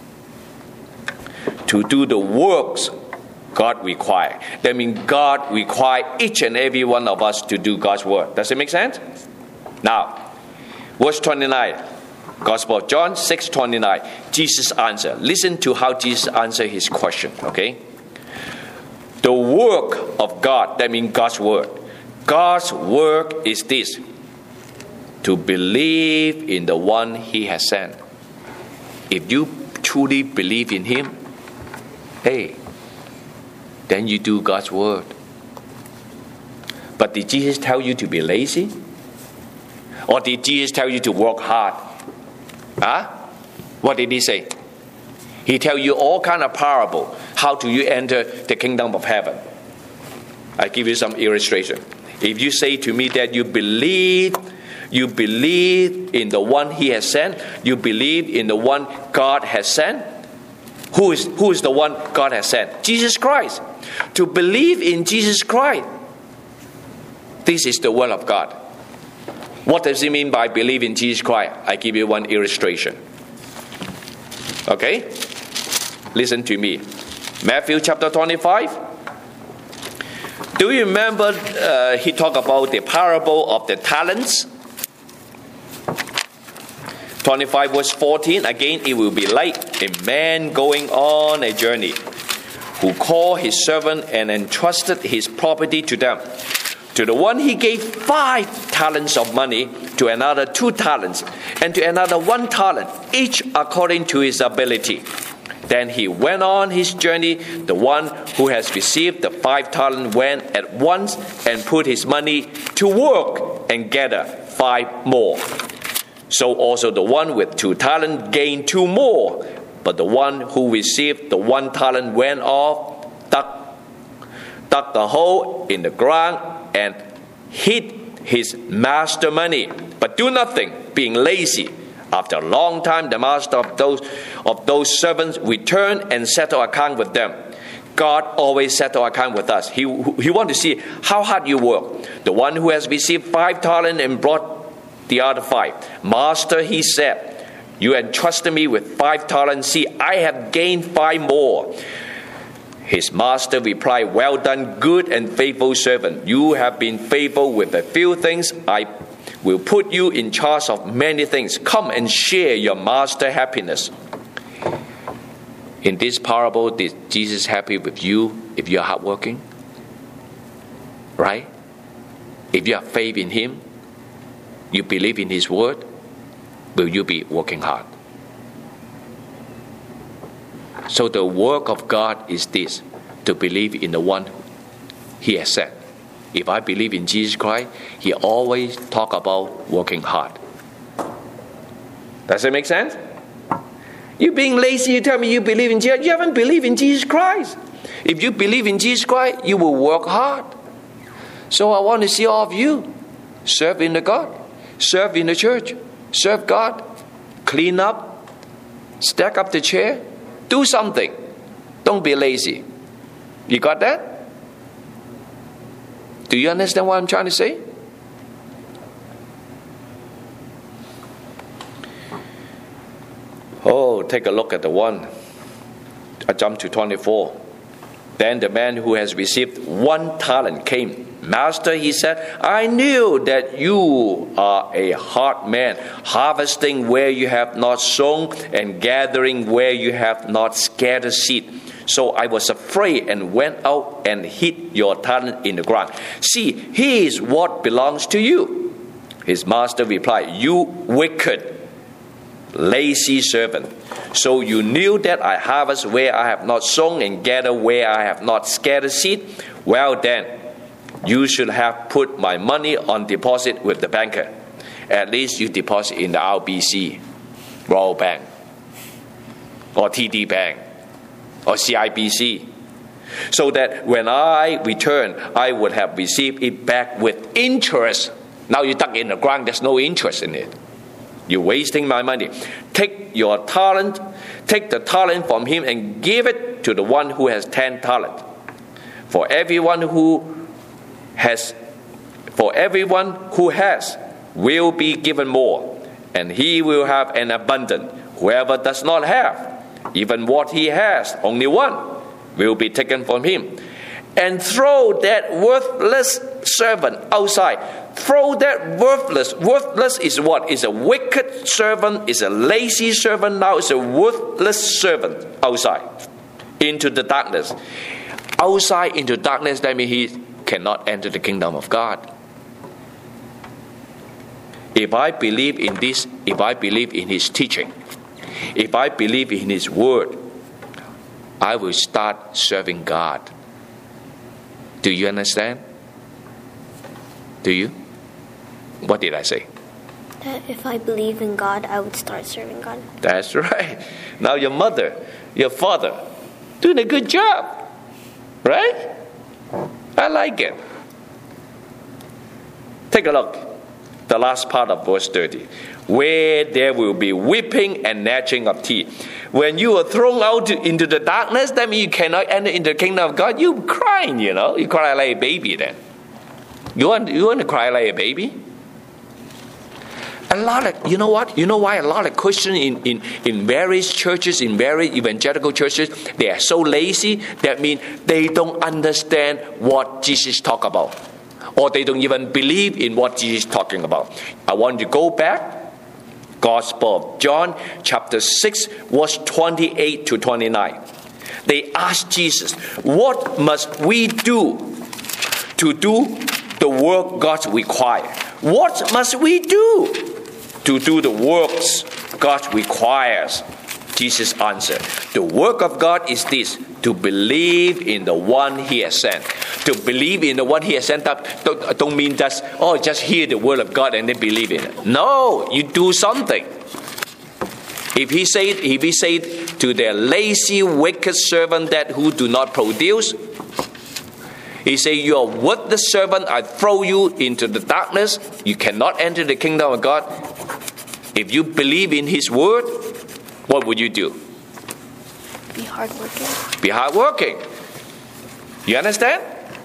To do the works God requires. That means God requires each and every one of us to do God's work. Does it make sense? Now, verse 29, Gospel of John 6:29. Jesus answered. Listen to how Jesus answered his question, okay? The work of God, that means God's word. God's work is this: to believe in the one He has sent. If you truly believe in Him, then you do God's word. But did Jesus tell you to be lazy? Or did Jesus tell you to work hard? What did He say? He tell you all kind of parable. How do you enter the kingdom of heaven? I give you some illustration. If you say to me that you believe in the one He has sent, you believe in the one God has sent. Who is the one God has sent? Jesus Christ. To believe in Jesus Christ, this is the word of God. What does it mean by believe in Jesus Christ? I give you one illustration. Okay? Listen to me. Matthew chapter 25. Do you remember he talked about the parable of the talents? 25 verse 14. Again, it will be like a man going on a journey, who called his servant and entrusted his property to them. To the one he gave 5 talents of money, to another 2 talents, and to another 1 talent, each according to his ability. Then he went on his journey. The one who has received the 5 talents went at once and put his money to work and gathered 5 more. So also the one with 2 talents gained 2 more. But the one who received the 1 talent went off, dug the hole in the ground, and hid his master money. But do nothing, being lazy. After a long time, the master of those servants returned and settled account with them. God always settle account with us. He wants to see how hard you work. The one who has received 5 talents and brought the other 5. Master, he said, you entrusted me with 5 talents. See, I have gained 5 more. His master replied, well done, good and faithful servant. You have been faithful with a few things. I will put you in charge of many things. Come and share your master's happiness. In this parable, is Jesus happy with you if you are hardworking? Right? If you have faith in Him, you believe in His word, will you be working hard? So the work of God is this, to believe in the one He has sent. If I believe in Jesus Christ, He always talk about working hard. Does it make sense? You being lazy, you tell me you believe in Jesus. You haven't believed in Jesus Christ. If you believe in Jesus Christ, you will work hard. So I want to see all of you serve in the God, serve in the church, serve God, clean up, stack up the chair, do something. Don't be lazy. You got that? Do you understand what I'm trying to say? Oh, take a look at the one. I jump to 24. Then the man who has received 1 talent came. Master, he said, I knew that you are a hard man, harvesting where you have not sown and gathering where you have not scattered seed. So I was afraid and went out and hid your talent in the ground. See, here is what belongs to you. His master replied, you wicked, lazy servant. So you knew that I harvest where I have not sown and gather where I have not scattered seed? Well then, you should have put my money on deposit with the banker. At least you deposit in the RBC, Royal Bank. or TD Bank or CIBC, so that when I return, I would have received it back with interest. Now you dug in the ground, there's no interest in it. You're wasting my money. Take the talent from him and give it to the one who has 10 talents. For everyone who has will be given more, and he will have an abundance. Whoever does not have, even what he has, only one, will be taken from him. And throw that worthless servant outside. Throw that worthless is what? Is a wicked servant, is a lazy servant, now is a worthless servant outside, into the darkness. Outside into darkness, that means he cannot enter the kingdom of God. If I believe in this, if I believe in his teaching, if I believe in his word, I will start serving God. Do you understand? Do you? What did I say? That if I believe in God, I would start serving God. That's right. Now your mother, your father, doing a good job. Right? I like it. Take a look. The last part of verse 30. Where there will be weeping and gnashing of teeth. When you are thrown out into the darkness, that means you cannot enter into the kingdom of God. You crying, you know. You cry like a baby then. You want to cry like a baby? You know what? You know why a lot of Christians in various churches, in various evangelical churches, they are so lazy? That means they don't understand what Jesus talk about. Or they don't even believe in what Jesus is talking about. I want you to go back. Gospel of John, chapter 6, verse 28 to 29. They asked Jesus, what must we do to do the work God requires? What must we do to do the works God requires? Jesus answered, the work of God is this, to believe in the one he has sent. To believe in the one he has sent up don't mean just hear the word of God and then believe in it. No, you do something. If he said to their lazy, wicked servant that who do not produce, he said, you are worthless servant, I throw you into the darkness, you cannot enter the kingdom of God. If you believe in his word, what would you do? Be hardworking. Be hardworking. You understand?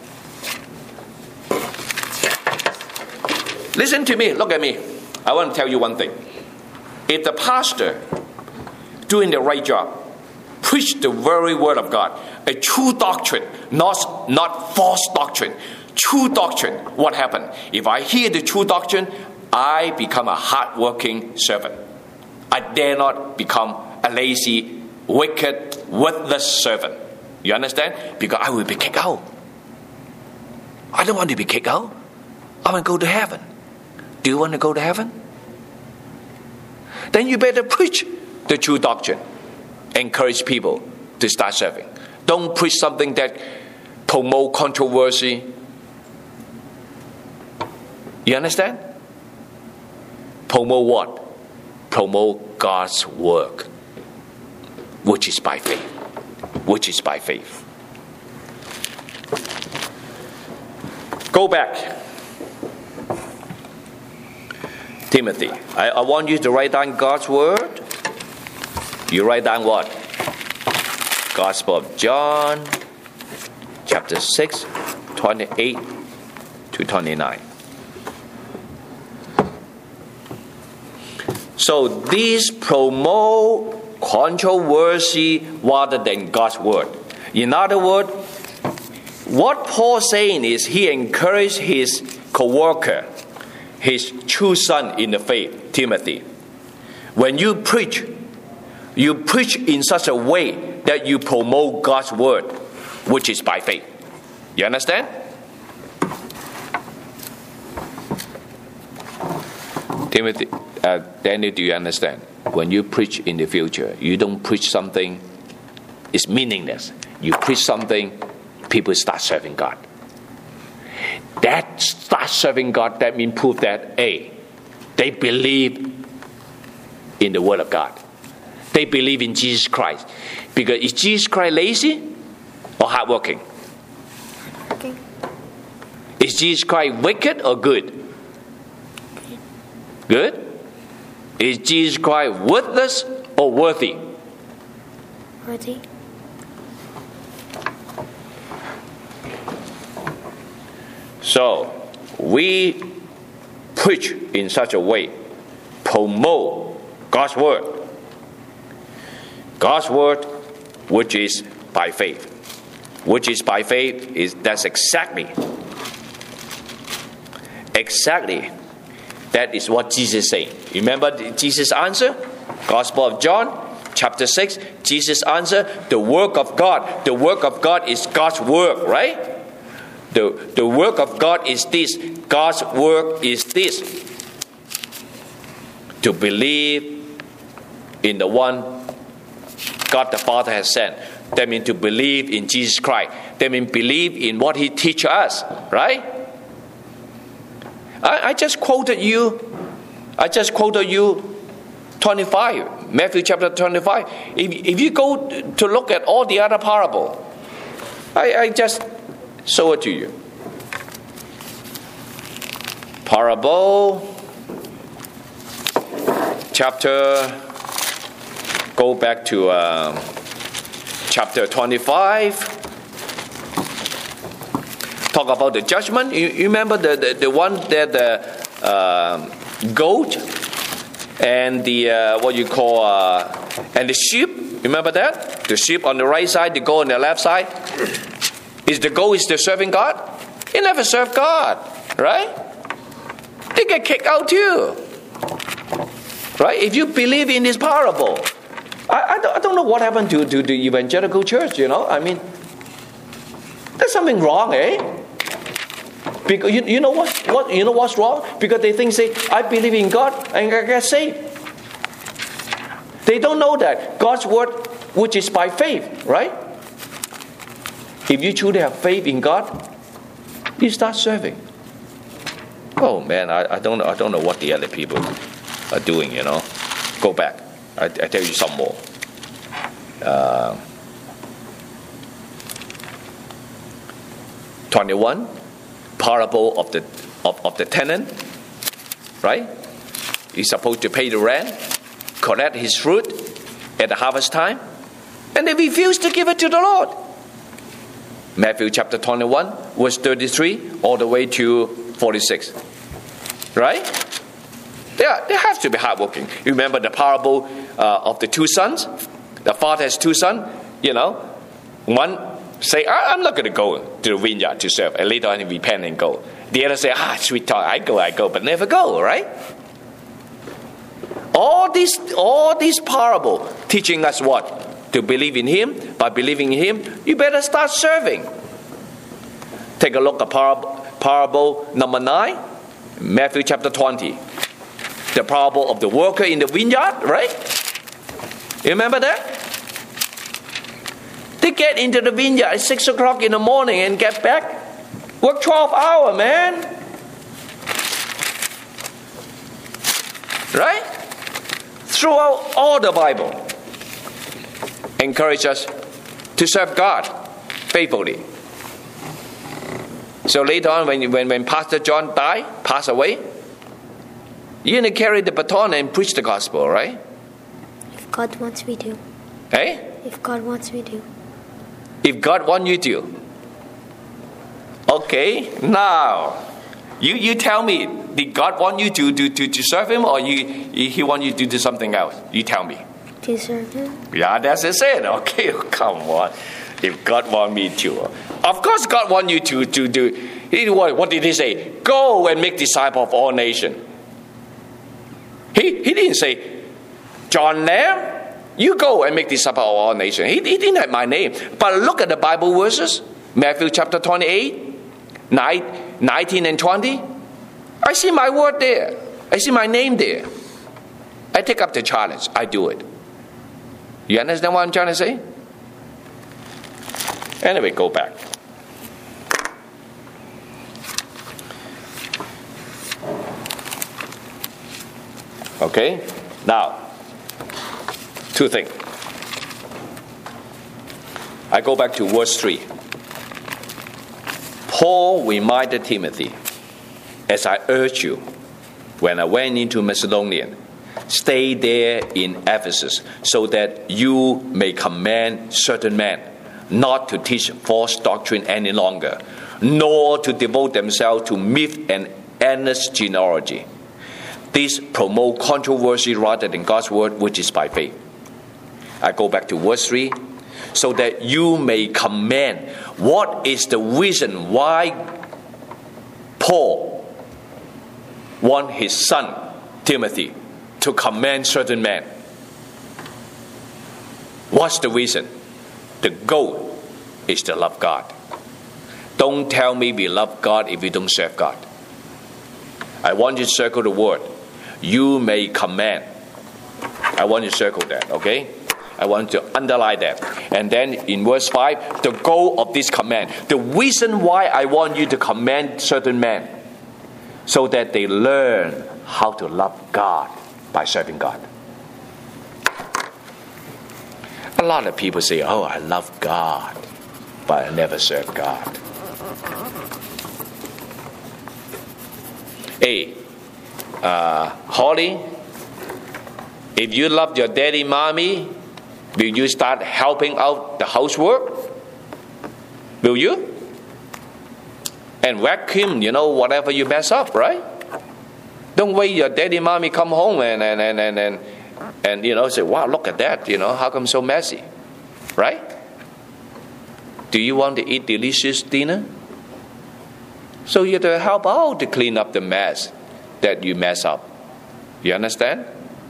Listen to me. Look at me. I want to tell you one thing. If the pastor doing the right job, preach the very word of God, a true doctrine, not false doctrine, true doctrine, what happened? If I hear the true doctrine, I become a hardworking servant. I dare not become a lazy, wicked, worthless servant. You understand? Because I will be kicked out. I don't want to be kicked out. I want to go to heaven. Do you want to go to heaven? Then you better preach the true doctrine. Encourage people to start serving. Don't preach something that promote controversy. You understand? Promote what? Promote God's work, which is by faith. Which is by faith. Go back. Timothy, I want you to write down God's word. You write down what? Gospel of John, chapter 6, 28 to 29. So these promote controversy rather than God's word. In other words, what Paul's saying is he encouraged his co-worker, his true son in the faith, Timothy. When you preach in such a way that you promote God's word, which is by faith. You understand? Timothy, Daniel, do you understand? When you preach in the future, you don't preach something it's meaningless. You preach something, people start serving God. That start serving God, that means proof that they believe in the word of God. They believe in Jesus Christ. Because is Jesus Christ lazy or hardworking? Okay. Is Jesus Christ wicked or good? Good? Is Jesus Christ worthless or worthy? Worthy. So, we preach in such a way, promote God's word. God's word, which is by faith. Which is by faith, that's exactly. That is what Jesus is saying. Remember Jesus' answer? Gospel of John, chapter 6. Jesus' answer, the work of God. The work of God is God's work, right? The work of God is this. God's work is this. To believe in the one God the Father has sent. That means to believe in Jesus Christ. That means believe in what He teaches us, right? I just quoted you 25, Matthew chapter 25. If you go to look at all the other parable, I just show it to you. Parable, chapter, go back to chapter 25. Talk about the judgment. You remember the one that the goat and the what you call and the sheep. Remember that? The sheep on the right side, the goat on the left side. Is the goat is the serving God? He never served God, right? They get kicked out too, right? If you believe in this parable, I don't know what happened to the evangelical church. I mean, there's something wrong, eh? Because you know what's wrong? Because they say, I believe in God and I get saved. They don't know that God's word, which is by faith, right? If you truly have faith in God, you start serving. Oh man, I don't know what the other people are doing. Go back. I tell you some more. 21, parable of the tenant, right? He's supposed to pay the rent, collect his fruit at the harvest time, and they refuse to give it to the Lord. Matthew chapter 21, verse 33, all the way to 46. Right? They have to be hardworking. You remember the parable of the two sons? The father has two sons. One say, I'm not going to go to the vineyard to serve. And later on he repent and go. The other say, sweet talk, I go, but never go, right? All these parable teaching us what? To believe in Him. By believing in Him, you better start serving. Take a look at parable number 9, Matthew chapter 20. The parable of the worker in the vineyard, right? You remember that? They get into the vineyard at 6 o'clock in the morning and get back. Work 12 hours, man. Right? Throughout all the Bible, encourage us to serve God faithfully. So later on, when Pastor John passed away, you're going to carry the baton and preach the gospel, right? If God wants me to. Hey? If God wants me to. If God wants you to. Okay, now, you tell me, did God want you to serve Him, or He want you to do something else? You tell me. To serve Him? Yeah, that's it. Okay, come on. If God want me to. Of course God want you to do. What did He say? Go and make disciples of all nations. He didn't say, John Lam, you go and make disciples of all nations. He didn't have my name. But look at the Bible verses. Matthew chapter 28, 19 and 20. I see my word there. I see my name there. I take up the challenge. I do it. You understand what I'm trying to say? Anyway, go back. Okay, now Two things. I go back to verse 3. Paul reminded Timothy, as I urged you when I went into Macedonia, stay there in Ephesus so that you may command certain men not to teach false doctrine any longer, nor to devote themselves to myth and endless genealogy. These promote controversy rather than God's word, which is by faith. I go back to verse 3. So that you may command. What is the reason why Paul wants his son, Timothy, to command certain men? What's the reason? The goal is to love God. Don't tell me we love God if we don't serve God. I want you to circle the word. You may command. I want you to circle that, okay? I want to underline that. And then in verse 5, the goal of this command. The reason why I want you to command certain men, so that they learn how to love God by serving God. A lot of people say, oh, I love God, but I never serve God. Hey, Holly, if you love your daddy, mommy, will you start helping out the housework? Will you? And vacuum, whatever you mess up, right? Don't wait your daddy, mommy come home and say, wow, look at that, how come so messy? Right? Do you want to eat delicious dinner? So you have to help out to clean up the mess that you mess up. You understand?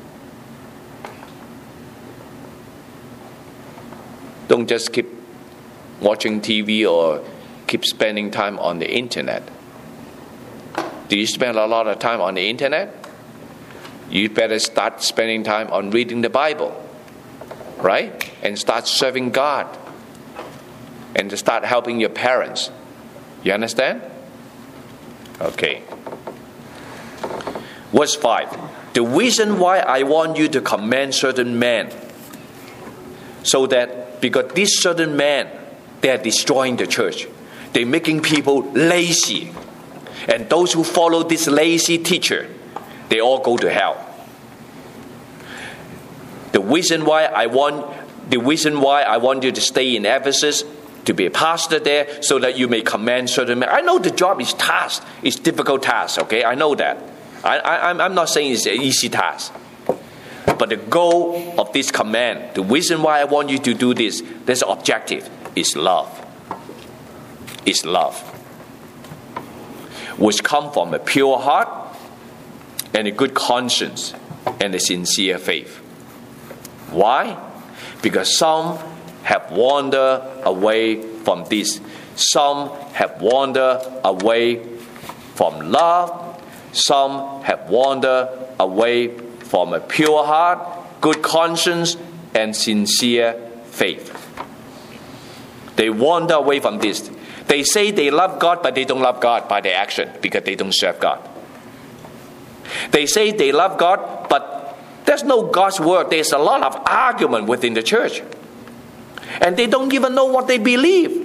Don't just keep watching TV or keep spending time on the internet. Do you spend a lot of time on the internet? You better start spending time on reading the Bible, right? And start serving God. And to start helping your parents. You understand? Okay. Verse 5. The reason why I want you to command certain men, so that because these certain men, they are destroying the church. They're making people lazy. And those who follow this lazy teacher, they all go to hell. The reason why I want you to stay in Ephesus, to be a pastor there, so that you may command certain men. I know the job is task. It's difficult task, okay? I know that. I'm not saying it's an easy task. But the goal of this command, the reason why I want you to do this, this objective, is love. Is love. Which comes from a pure heart and a good conscience and a sincere faith. Why? Because some have wandered away from this. Some have wandered away from love. Some have wandered away from a pure heart, good conscience, and sincere faith. They wander away from this. They say they love God, but they don't love God by their action because they don't serve God. They say they love God, but there's no God's word. There's a lot of argument within the church. And they don't even know what they believe.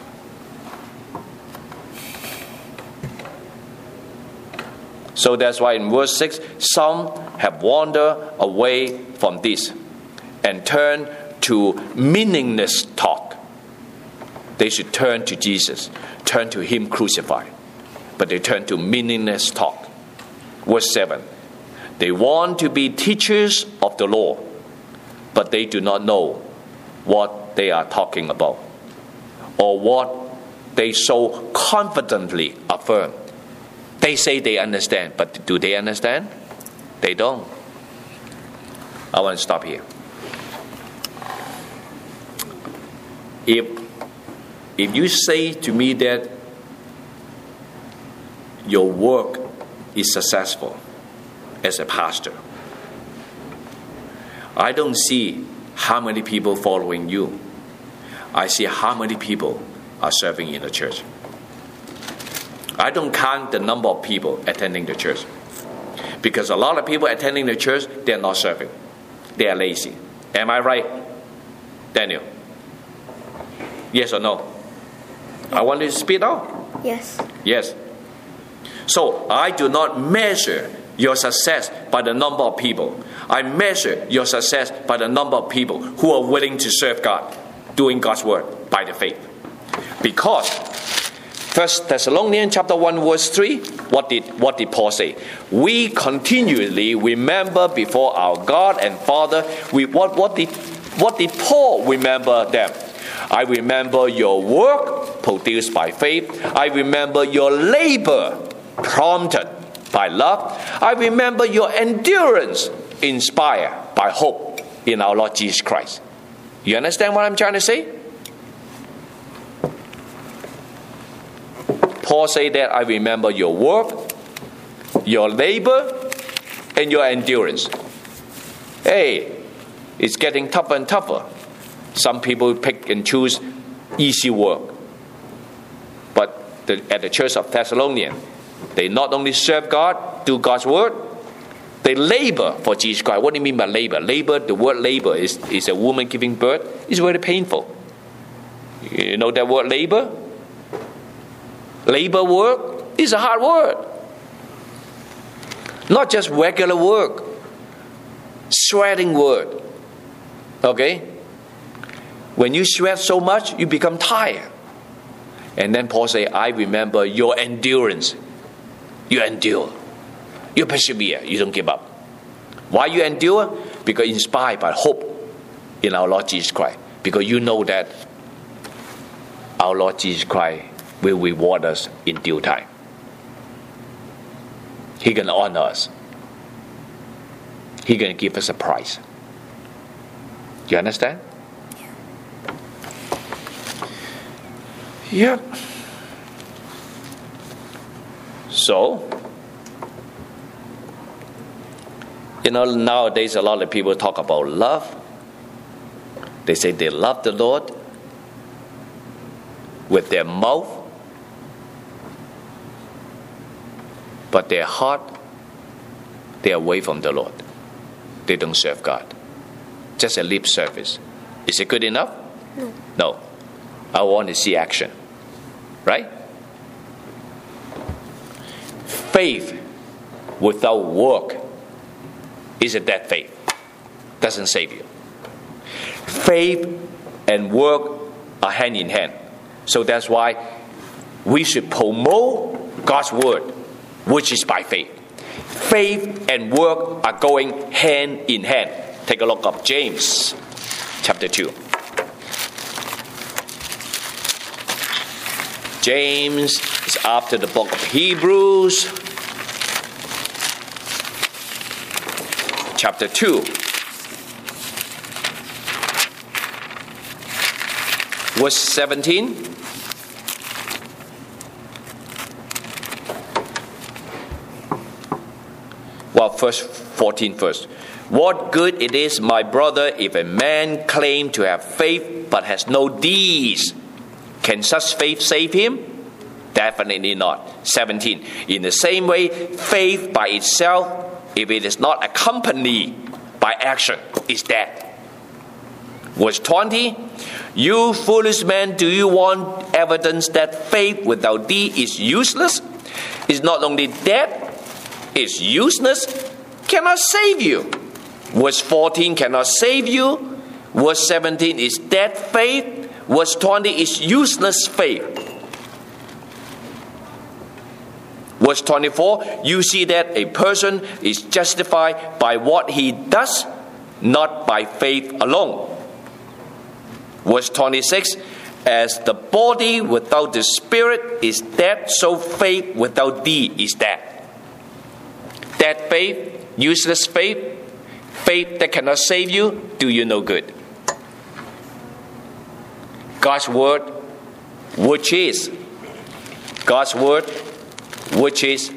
So that's why in verse 6, some have wandered away from this and turned to meaningless talk. They should turn to Jesus, turn to Him crucified. But they turn to meaningless talk. Verse 7, they want to be teachers of the law, but they do not know what they are talking about or what they so confidently affirm. They say they understand, but do they understand? They don't. I want to stop here. If you say to me that your work is successful as a pastor, I don't see how many people following you. I see how many people are serving in the church. I don't count the number of people attending the church. Because a lot of people attending the church, they're not serving. They are lazy. Am I right, Daniel? Yes or no? I want you to speak out. Yes. Yes. So I do not measure your success by the number of people. I measure your success by the number of people who are willing to serve God, doing God's word by the faith. Because 1 Thessalonians chapter 1 verse 3, what did Paul say? We continually remember before our God and Father. What did Paul remember them? I remember your work produced by faith. I remember your labor prompted by love. I remember your endurance inspired by hope in our Lord Jesus Christ. You understand what I'm trying to say? Paul said that I remember your work, your labor, and your endurance. Hey, it's getting tougher and tougher. Some people pick and choose easy work. But at the church of Thessalonians, they not only serve God, do God's word, they labor for Jesus Christ. What do you mean by labor? Labor, the word labor is a woman giving birth. It's very painful. You know that word labor? Labor work is a hard word. Not just regular work. Sweating work. Okay? When you sweat so much, you become tired. And then Paul says, I remember your endurance. You endure. You persevere. You don't give up. Why you endure? Because inspired by hope in our Lord Jesus Christ. Because you know that our Lord Jesus Christ will reward us in due time. He can honor us. He can give us a prize. You understand? Yeah. So, nowadays a lot of people talk about love. They say they love the Lord with their mouth, but their heart, they are away from the Lord. They don't serve God. Just a lip service. Is it good enough? No. I want to see action. Right? Faith without work is a dead faith. Doesn't save you. Faith and work are hand in hand. So that's why we should promote God's word, which is by faith. Faith and work are going hand in hand. Take a look at James chapter 2. James is after the book of Hebrews, chapter 2. Verse 17. Well, verse 14 first. What good it is, my brother, if a man claim to have faith but has no deeds? Can such faith save him? Definitely not. 17. In the same way, faith by itself, if it is not accompanied by action, is dead. Verse 20. You foolish men, do you want evidence that faith without deed is useless? It's not only dead, it's useless, cannot save you. Verse 14 cannot save you. Verse 17 is dead faith. Verse 20 is useless faith. Verse 24, you see that a person is justified by what he does, not by faith alone. Verse 26, as the body without the spirit is dead, so faith without deed is dead. Dead faith, useless faith, faith that cannot save you, do you no good. God's word, which is God's word, which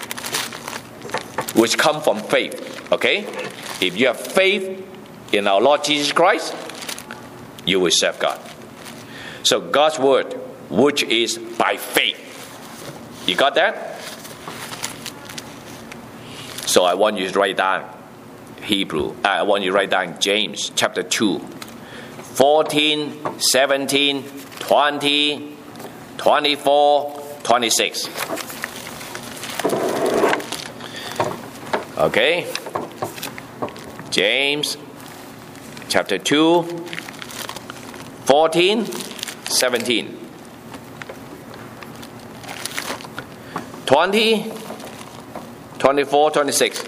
come from faith. Okay? If you have faith in our Lord Jesus Christ, you will serve God. So God's word, which is by faith. You got that? So I want you to write down Hebrew. I want you to write down James chapter 2, 14, 17, 20, 24, 26. Okay? James chapter 2, 14, 17, 20, 24, 26.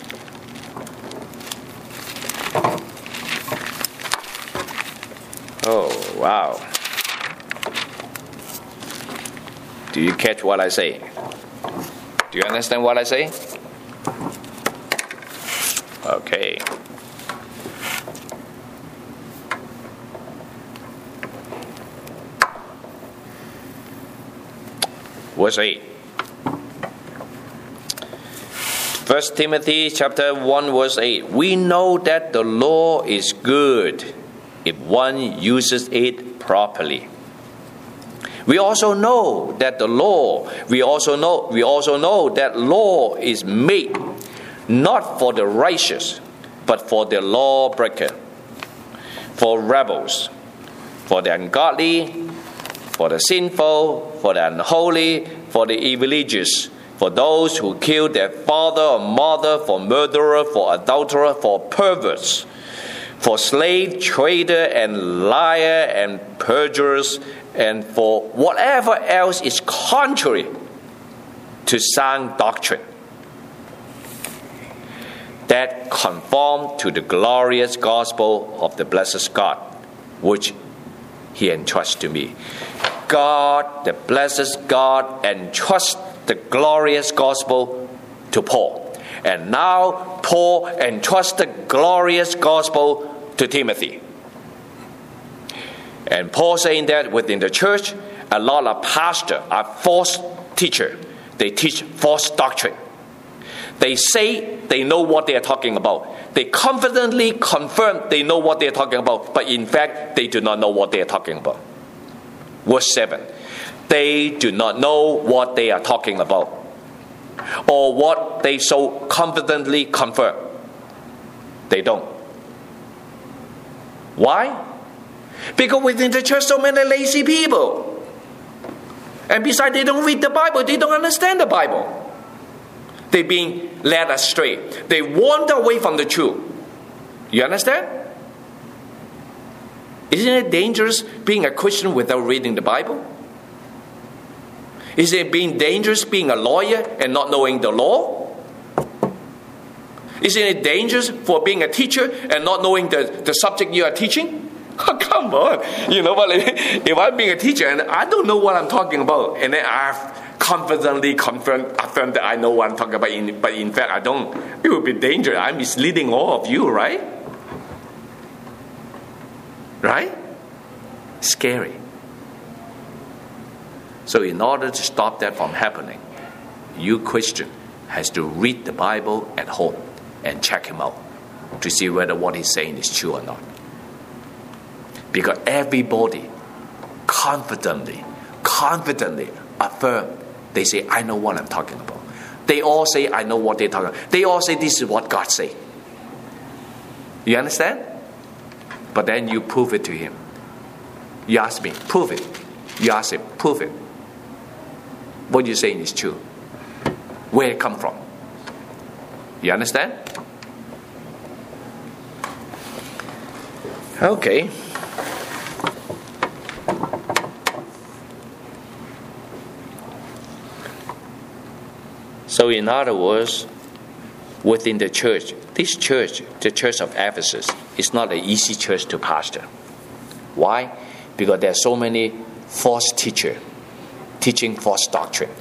Oh, wow. Do you catch what I say? Do you understand what I say? Okay. Verse 8. 1 Timothy chapter 1 verse 8. We know that the law is good if one uses it properly. We also know that that law is made not for the righteous, but for the lawbreaker, for rebels, for the ungodly, for the sinful, for the unholy, for the irreligious, for those who kill their father or mother, for murderer, for adulterer, for perverts, for slave trader and liar and perjurers, and for whatever else is contrary to sound doctrine, that conform to the glorious gospel of the blessed God, which He entrusts to me. God, the blessed God, entrusts the glorious gospel to Paul. And now Paul entrusts the glorious gospel to Timothy. And Paul saying that within the church, a lot of pastors are false teachers. They teach false doctrine. They say they know what they are talking about. They confidently confirm they know what they are talking about, but in fact, they do not know what they are talking about. Verse 7. They do not know what they are talking about, or what they so confidently confirm. They don't. Why? Because within the church, so many lazy people. And besides, they don't read the Bible. They don't understand the Bible. They're being led astray. They wander away from the truth. You understand? Isn't it dangerous being a Christian without reading the Bible? Isn't it being dangerous being a lawyer and not knowing the law? Isn't it dangerous for being a teacher and not knowing the subject you are teaching? Oh, come on. You know what? If I'm being a teacher and I don't know what I'm talking about, and then I've confidently affirm that I know what I'm talking about, but in fact I don't, it would be dangerous. I'm misleading all of you, right? Right? Scary. So in order to stop that from happening, you Christian has to read the Bible at home and check him out to see whether what he's saying is true or not. Because everybody confidently affirm, they say, I know what I'm talking about. They all say, I know what they're talking about. They all say, this is what God say. You understand? But then you prove it to him. You ask me, prove it. You ask him, prove it. What you're saying is true. Where it come from? You understand? Okay. So in other words, within the church, this church, the church of Ephesus, is not an easy church to pastor. Why? Because there are so many false teachers teaching false doctrine.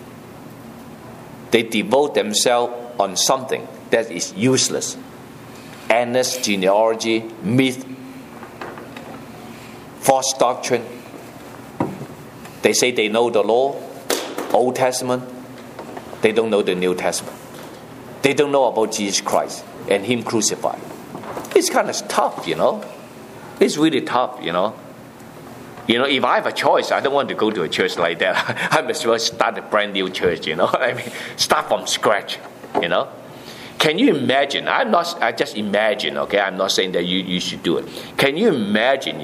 They devote themselves on something that is useless. Endless genealogy, myth, false doctrine. They say they know the law, Old Testament. They don't know the New Testament. They don't know about Jesus Christ and Him crucified. It's kind of tough, you know. It's really tough, you know. You know, if I have a choice, I don't want to go to a church like that. I must well start a brand new church, you know. I mean, start from scratch, you know. Can you imagine? I just imagine, okay? I'm not saying that you should do it. Can you imagine,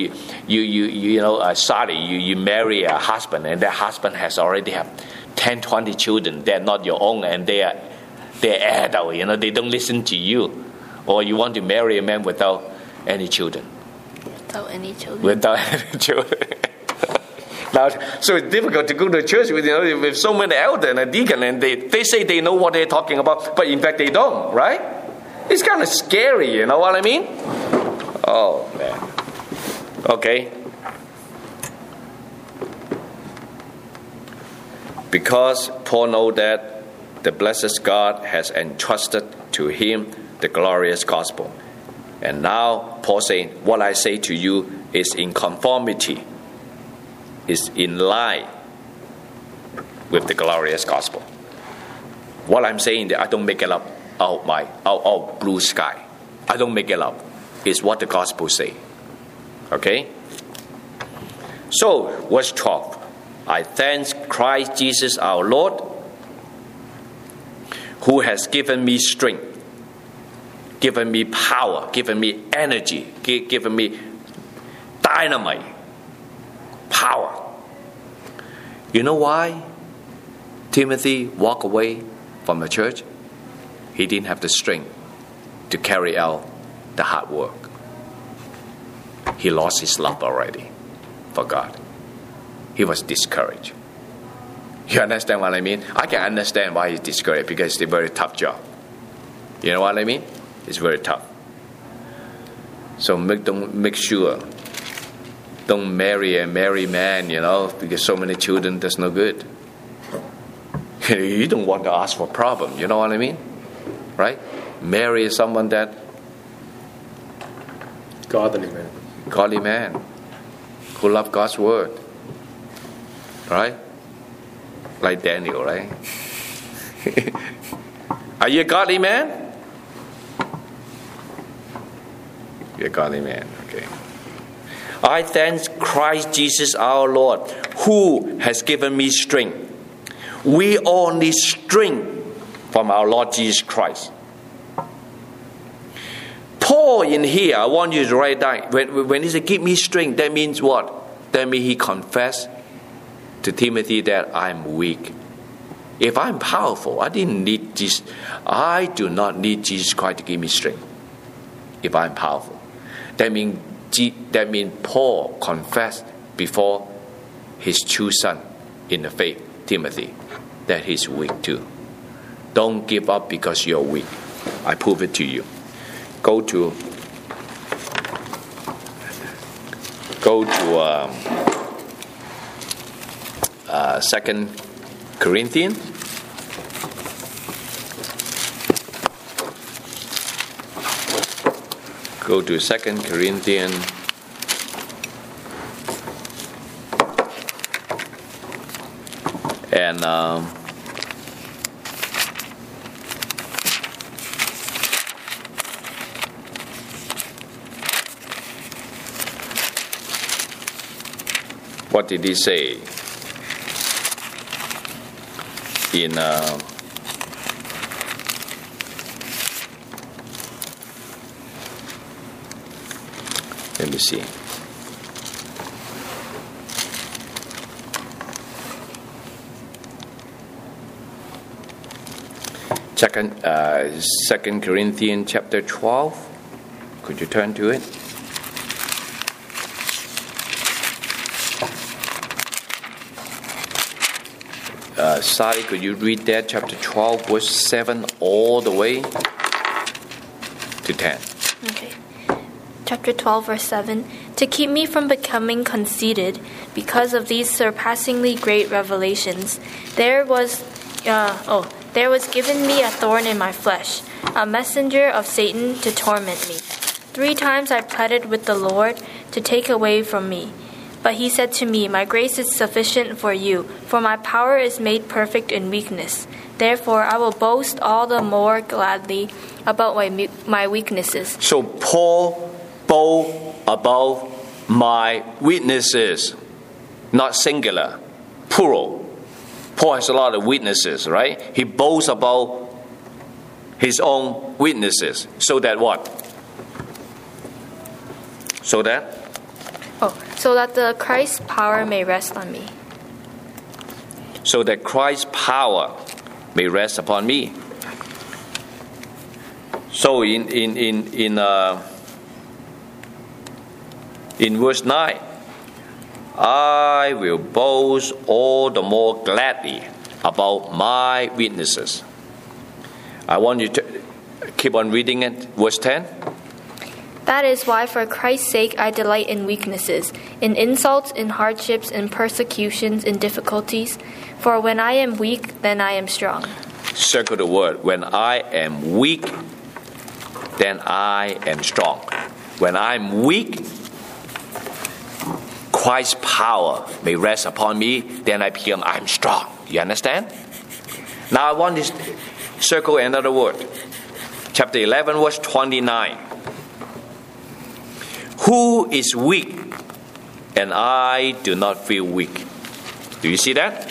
Sally, you marry a husband, and that husband has already have 10, 20 children. They're not your own, and they're adult, they don't listen to you. Or you want to marry a man without any children. Without any children. Without any children. Now, so it's difficult to go to church with so many elders and a deacon, and they say they know what they're talking about, but in fact they don't, right? It's kind of scary, you know what I mean? Oh, man. Okay. Because Paul knows that the blessed God has entrusted to him the glorious gospel. And now Paul saying, what I say to you is in conformity, is in line with the glorious gospel. What I'm saying that I don't make it up out of blue sky. I don't make it up. It's what the gospel say. Okay? So, verse 12. I thank Christ Jesus our Lord, who has given me strength, given me power, given me energy, given me dynamite, power. You know why Timothy walked away from the church? He didn't have the strength to carry out the hard work. He lost his love already for God. He was discouraged. You understand what I mean? I can understand why he's discouraged, because it's a very tough job. You know what I mean? It's very tough. So make sure. Don't marry a married man, because so many children, that's no good. You don't want to ask for problem, you know what I mean? Right? Marry someone that... Godly man. Who love God's word. Right? Like Daniel, right? Are you a godly man? You're a godly man, okay. I thank Christ Jesus our Lord, who has given me strength. We all need strength from our Lord Jesus Christ. Paul in here, I want you to write down, when he said, give me strength, that means what? That means he confessed to Timothy that I'm weak. If I'm powerful, I do not need Jesus Christ to give me strength. If I'm powerful. That means Paul confessed before his true son in the faith, Timothy, that he's weak too. Don't give up because you're weak. I prove it to you. Go to 2 Corinthians. Go to 2 Corinthians. And what did he say? In let me see. Second Corinthians chapter 12. Could you turn to it? Sally, could you read that, chapter 12, verse 7, all the way to 10? Okay. Chapter 12, verse 7. To keep me from becoming conceited because of these surpassingly great revelations, there was given me a thorn in my flesh, a messenger of Satan to torment me. 3 times I pleaded with the Lord to take away from me. But he said to me, my grace is sufficient for you, for my power is made perfect in weakness. Therefore, I will boast all the more gladly about my weaknesses. So Paul boast about my weaknesses, not singular, plural. Paul has a lot of weaknesses, right? He boasts about his own witnesses. So that what? So that? So that the Christ's power may rest on me. So that Christ's power may rest upon me. So in verse 9, I will boast all the more gladly about my witnesses. I want you to keep on reading it. Verse 10. That is why for Christ's sake I delight in weaknesses, in insults, in hardships, in persecutions, in difficulties. For when I am weak, then I am strong. Circle the word. When I am weak, then I am strong. When I'm weak, Christ's power may rest upon me, then I'm strong. You understand? Now I want to circle another word. Chapter 11, verse 29. Who is weak, and I do not feel weak? Do you see that?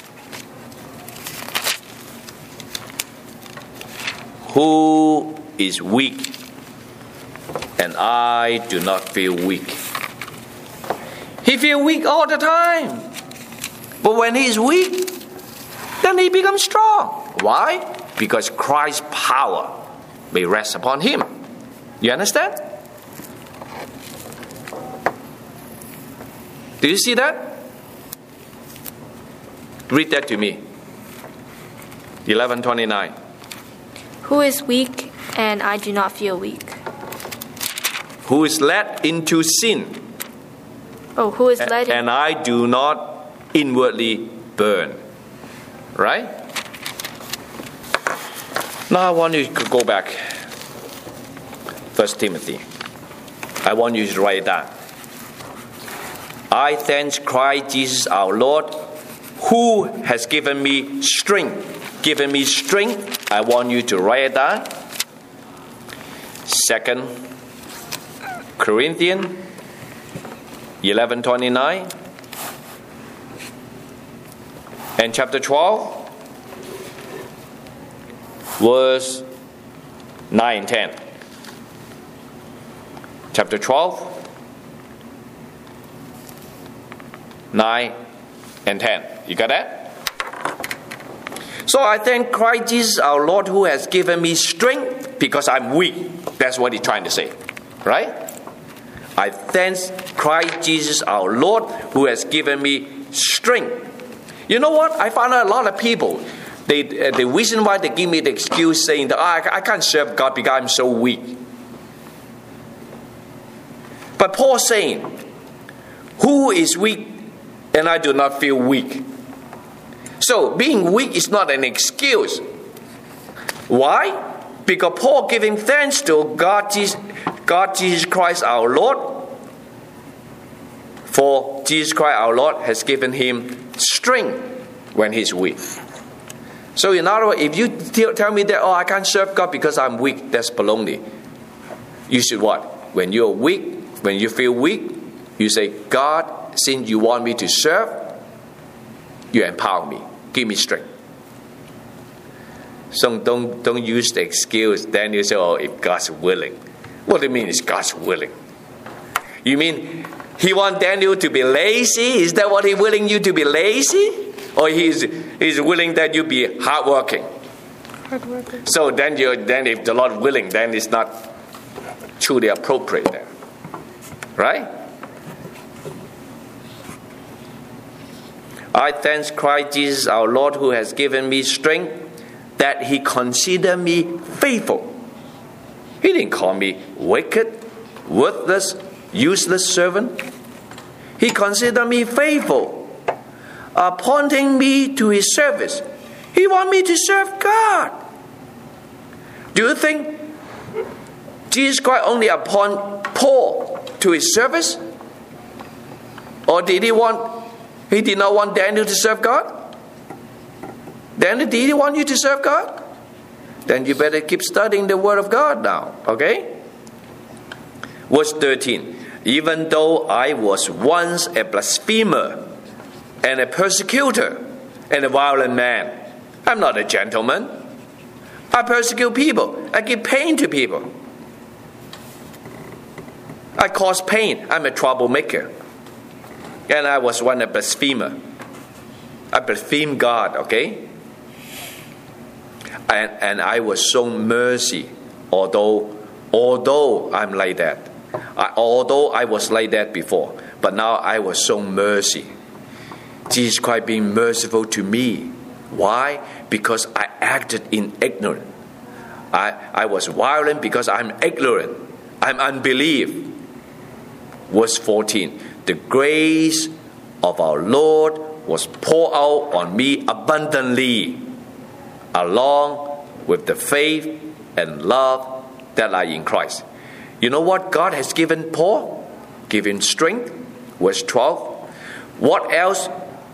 Who is weak, and I do not feel weak? He feels weak all the time. But when he is weak, then he becomes strong. Why? Because Christ's power may rest upon him. You understand? Do you see that? Read that to me. 11:29. Who is weak, and I do not feel weak? Who is led into sin? Who is led and I do not inwardly burn. Right? Now I want you to go back. 1 Timothy. I want you to write it down. I thank Christ Jesus our Lord, who has given me strength. Given me strength. I want you to write it down. 2 Corinthians 11:29 and chapter 12, verse 9 and 10. Chapter 12, 9 and 10. You got that? So I thank Christ Jesus our Lord, who has given me strength because I'm weak. That's what he's trying to say. Right? I thank Christ Jesus our Lord, who has given me strength. You know what? I found out a lot of people, the reason why they give me the excuse saying that I can't serve God because I'm so weak. But Paul's saying, who is weak and I do not feel weak? So being weak is not an excuse. Why? Because Paul giving thanks to God Jesus Christ our Lord. For Jesus Christ our Lord has given him strength when he's weak. So in other words, if you tell me that, I can't serve God because I'm weak, that's baloney. You should what? When you're weak, when you feel weak, you say, God, since you want me to serve, you empower me. Give me strength. So don't use the excuse. Then you say, if God's willing. What do you mean is God's willing? You mean he wants Daniel to be lazy? Is that what he's willing you to be lazy? Or he's willing that you be hardworking? Hardworking. So then if the Lord willing, then it's not truly appropriate then. Right? I thank Christ Jesus our Lord, who has given me strength, that he considered me faithful. He didn't call me wicked, worthless, useless servant. He considered me faithful, appointing me to his service. He wants me to serve God. Do you think Jesus Christ only appointed Paul to his service? Or did he did not want Daniel to serve God? Daniel, did he want you to serve God? Then you better keep studying the Word of God now. Okay? Verse 13. Even though I was once a blasphemer and a persecutor and a violent man, I'm not a gentleman. I persecute people. I give pain to people. I cause pain. I'm a troublemaker. And I was one a blasphemer. I blasphemed God, okay? And I was shown mercy, although I'm like that. Although I was like that before, but now I was shown mercy. Jesus Christ being merciful to me. Why? Because I acted in ignorance. I was violent because I'm ignorant. I'm unbelief. Verse 14. The grace of our Lord was poured out on me abundantly, along with the faith and love that are in Christ. You know what God has given Paul? Given strength. Verse 12. What else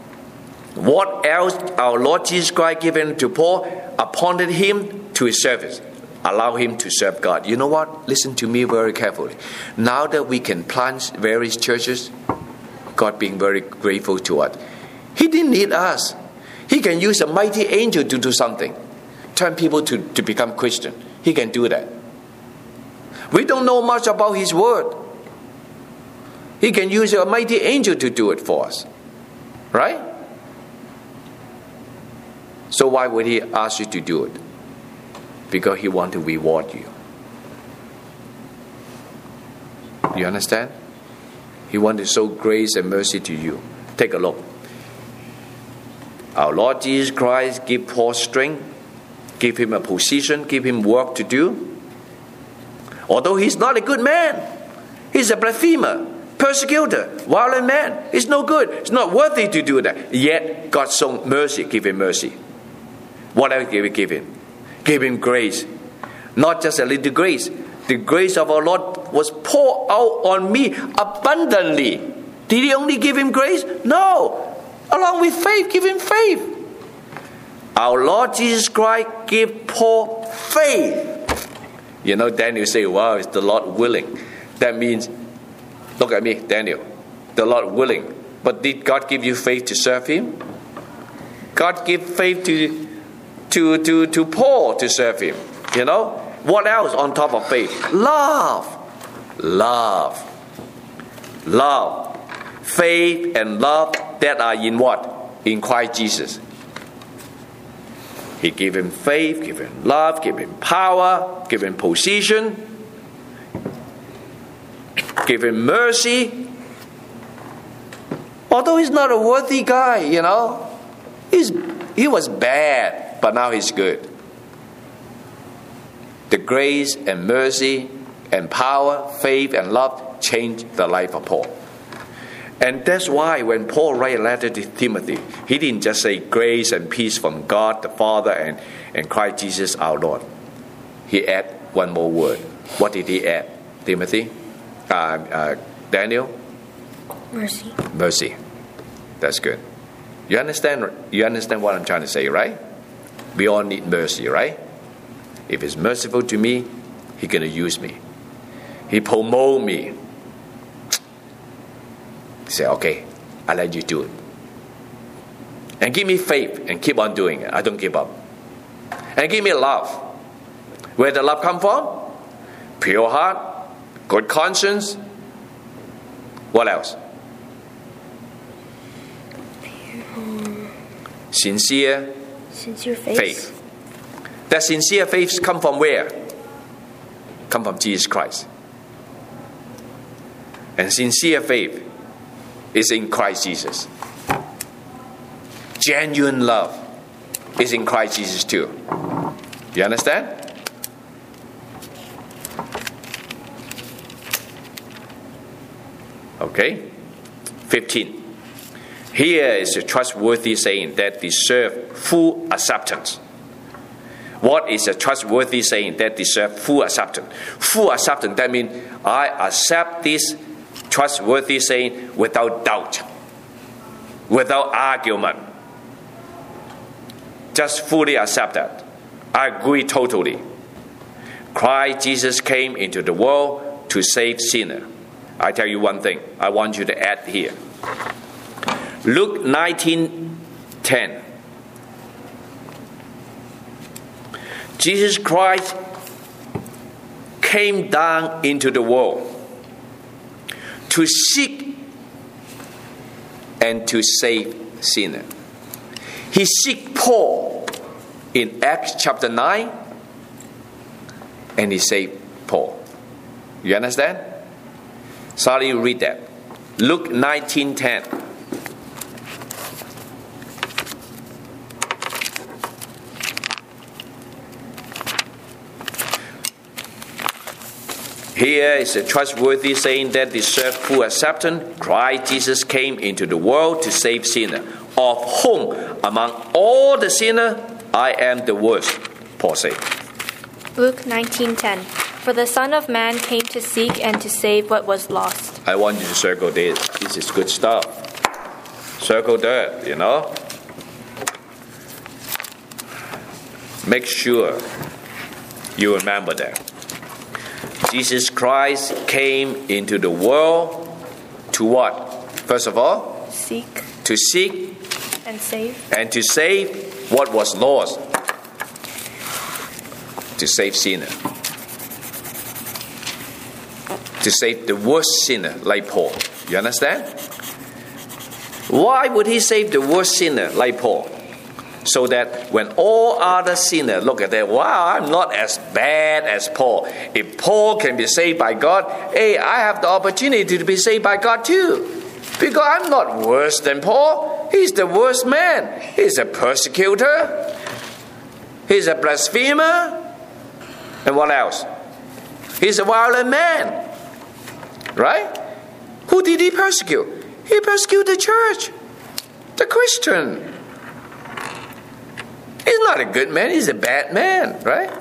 our Lord Jesus Christ given to Paul? Appointed him to his service. Allow him to serve God. You know what? Listen to me very carefully. Now that we can plant various churches, God being very grateful to us. He didn't need us. He can use a mighty angel to do something. Turn people to become Christian. He can do that. We don't know much about His word. He can use a mighty angel to do it for us. Right? So why would He ask you to do it? Because He wants to reward you. You understand? He wants to show grace and mercy to you. Take a look. Our Lord Jesus Christ give Paul strength, give him a position, give him work to do. Although he's not a good man, he's a blasphemer, persecutor, violent man. He's no good. He's not worthy to do that. Yet God showed mercy, give him mercy. What else did we give him? Give him grace. Not just a little grace. The grace of our Lord was poured out on me abundantly. Did He only give him grace? No. Along with faith, give him faith. Our Lord Jesus Christ gave Paul faith. You know, Daniel say, wow, is the Lord willing? That means, look at me, Daniel, the Lord willing. But did God give you faith to serve Him? God gave faith to Paul to serve Him. You know? What else on top of faith? Love. Faith and love that are in what? In Christ Jesus. He gave him faith, gave him love, gave him power, gave him position, gave him mercy. Although he's not a worthy guy, you know, he was bad, but now he's good. The grace and mercy and power, faith and love changed the life of Paul. And that's why when Paul wrote a letter to Timothy, he didn't just say grace and peace from God the Father and Christ Jesus our Lord. He added one more word. What did he add, Timothy? Daniel? Mercy. That's good. You understand what I'm trying to say, right? We all need mercy, right? If He's merciful to me, He's going to use me. He promote me. Say, okay, I let you do it. And give me faith and keep on doing it. I don't give up. And give me love. Where the love come from? Pure heart, good conscience. What else? Sincere faith. That sincere faith come from where? Come from Jesus Christ. And sincere faith is in Christ Jesus. Genuine love is in Christ Jesus too. You understand? Okay. 15. Here is a trustworthy saying that deserves full acceptance. What is a trustworthy saying that deserves full acceptance? Full acceptance, that means I accept this trustworthy saying without doubt, without argument. Just fully accept that. I agree totally. Christ Jesus came into the world to save sinners. I tell you one thing, I want you to add here. Luke 19:10. Jesus Christ came down into the world to seek and to save sinners. He seek Paul in Acts chapter 9, and he saved Paul. You understand? Sorry, you read that. Luke 19:10. Here is a trustworthy saying that deserves full acceptance. Christ Jesus came into the world to save sinners, of whom among all the sinners I am the worst, Paul said. Luke 19:10. For the Son of Man came to seek and to save what was lost. I want you to circle this. This is good stuff. Circle that, Make sure you remember that. Jesus Christ came into the world to what? First of all, Seek to seek and save. And to save what was lost. To save sinners. To save the worst sinner like Paul. You understand? Why would he save the worst sinner like Paul? So that when all other sinners look at that, wow, I'm not as bad as Paul. If Paul can be saved by God, hey, I have the opportunity to be saved by God too. Because I'm not worse than Paul. He's the worst man. He's a persecutor. He's a blasphemer. And what else? He's a violent man. Right? Who did he persecute? He persecuted the church. The Christian. He's not a good man, he's a bad man, right?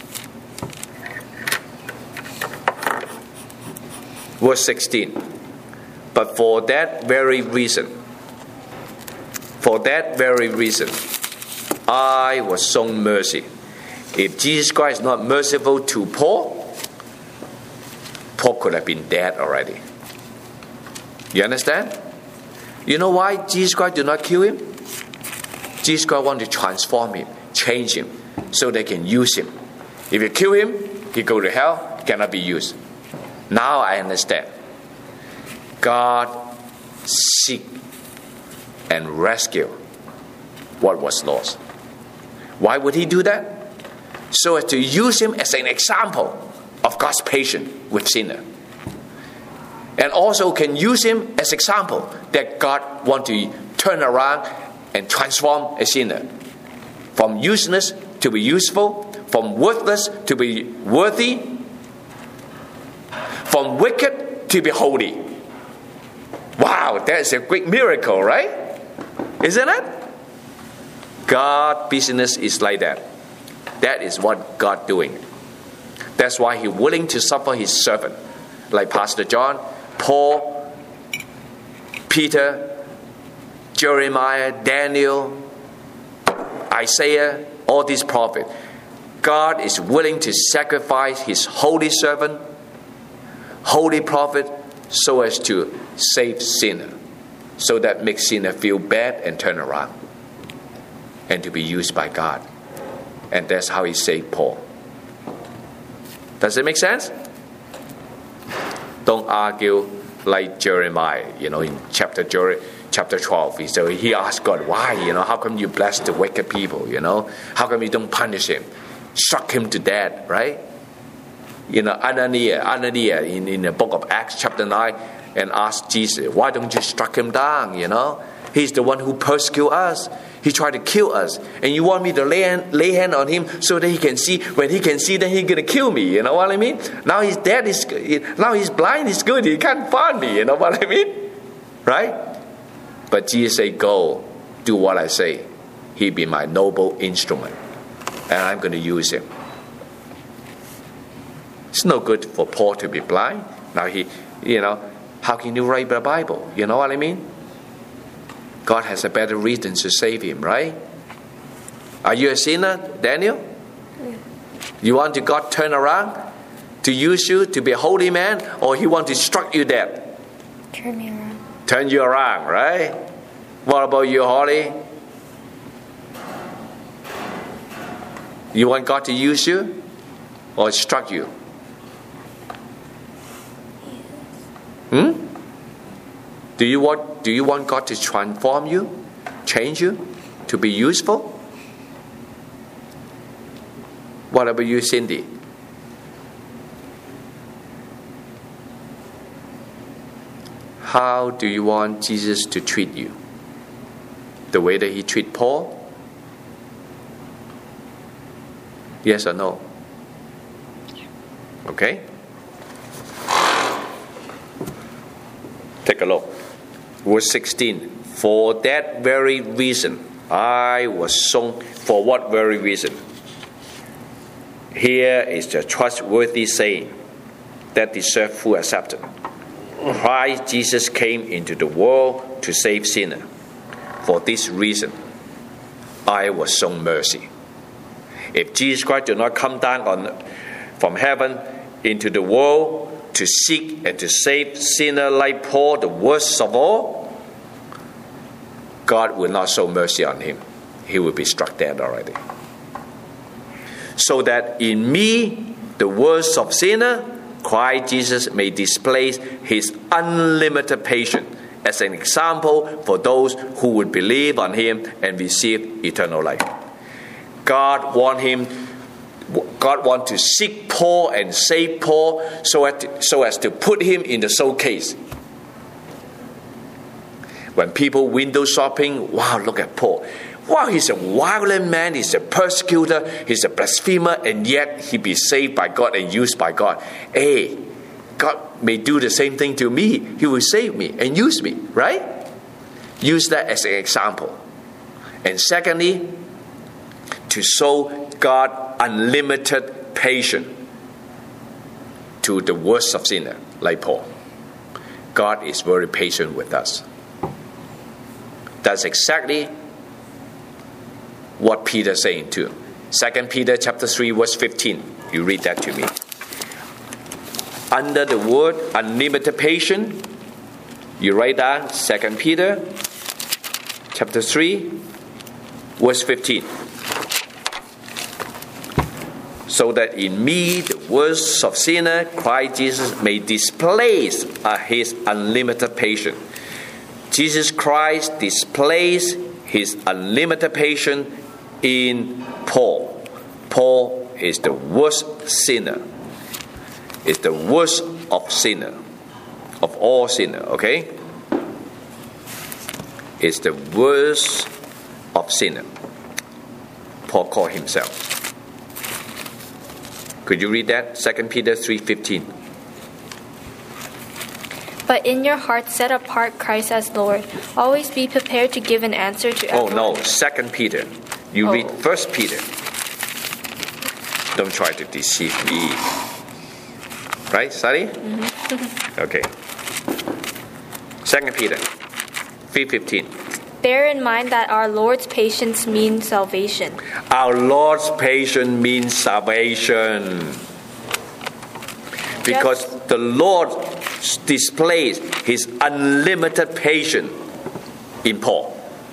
Verse 16. But for that very reason, I was shown mercy. If Jesus Christ is not merciful to Paul, Paul could have been dead already. You understand? You know why Jesus Christ did not kill him? Jesus Christ wanted to transform him, change him, so they can use him. If you kill him, he go to hell, he cannot be used. Now I understand. God seek and rescue what was lost. Why would he do that? So as to use him as an example of God's patience with sinners. And also can use him as example that God wants to turn around and transform a sinner. From useless to be useful. From worthless to be worthy. From wicked to be holy. Wow, that's a great miracle, right? Isn't it? God's business is like that. That is what God doing. That's why He willing to suffer His servant. Like Pastor John, Paul, Peter, Jeremiah, Daniel, Isaiah, all these prophets. God is willing to sacrifice His holy servant, holy prophet, so as to save sinner. So that makes sinner feel bad and turn around. And to be used by God. And that's how He saved Paul. Does it make sense? Don't argue like Jeremiah, in chapter 12. He asked God, why? How come you bless the wicked people? How come you don't punish him? Struck him to death, right? Ananias in the book of Acts chapter 9 and asked Jesus, why don't you struck him down? He's the one who persecute us. He tried to kill us. And you want me to lay hand on him so that he can see. When he can see, then he's going to kill me. You know what I mean? Now he's dead. Now he's blind. He's good. He can't find me. You know what I mean? Right? But Jesus said, go, do what I say. He be my noble instrument. And I'm going to use him. It's no good for Paul to be blind. Now how can you write the Bible? You know what I mean? God has a better reason to save him, right? Are you a sinner, Daniel? You want God turn around to use you to be a holy man, or He want to struck you dead? Turn me around. Turn you around, right? What about you, Holly? You want God to use you or instruct you? Do you want God to transform you, change you, to be useful? What about you, Cindy? How do you want Jesus to treat you? The way that he treated Paul? Yes or no? Okay? Take a look. Verse 16. For that very reason, I was sown. For what very reason? Here is the trustworthy saying that deserves full acceptance. Christ Jesus came into the world to save sinners. For this reason, I was shown mercy. If Jesus Christ did not come down from heaven into the world to seek and to save sinners like Paul, the worst of all, God will not show mercy on him. He will be struck dead already. So that in me, the worst of sinner, Christ Jesus may display his unlimited patience as an example for those who would believe on him and receive eternal life. God wants to seek Paul and save Paul so as to put him in the showcase. When people window shopping, wow, look at Paul. Wow, he's a violent man, he's a persecutor, he's a blasphemer, and yet he be saved by God and used by God. Hey, God may do the same thing to me. He will save me and use me, right? Use that as an example. And secondly, to show God unlimited patience to the worst of sinners, like Paul. God is very patient with us. That's exactly what Peter is saying too. 2 Peter chapter 3 verse 15. You read that to me. Under the word unlimited patience, you write down 2 Peter chapter 3 verse 15. So that in me, the worst of sinner, Christ Jesus may display his unlimited patience. Jesus Christ displays his unlimited patience in Paul. Paul is the worst sinner. Is the worst of sinner, of all sinner. Okay, is the worst of sinner. Paul called himself. Could you read that? 2 Peter 3:15. But in your heart set apart Christ as Lord. Always be prepared to give an answer to everyone. Oh no, 2 Peter. You read 1 Peter. Don't try to deceive me. Right, Sally? Mm-hmm. Okay. 2 Peter 3:15. Bear in mind that our Lord's patience means salvation. Our Lord's patience means salvation. Because the Lord displays his unlimited patience in Paul.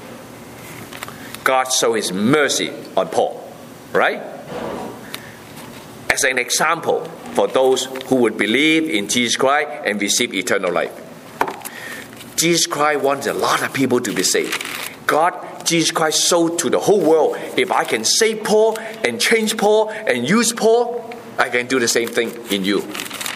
God showed his mercy on Paul, right? As an example for those who would believe in Jesus Christ and receive eternal life. Jesus Christ wants a lot of people to be saved. Jesus Christ showed to the whole world, if I can save Paul and change Paul and use Paul, I can do the same thing in you.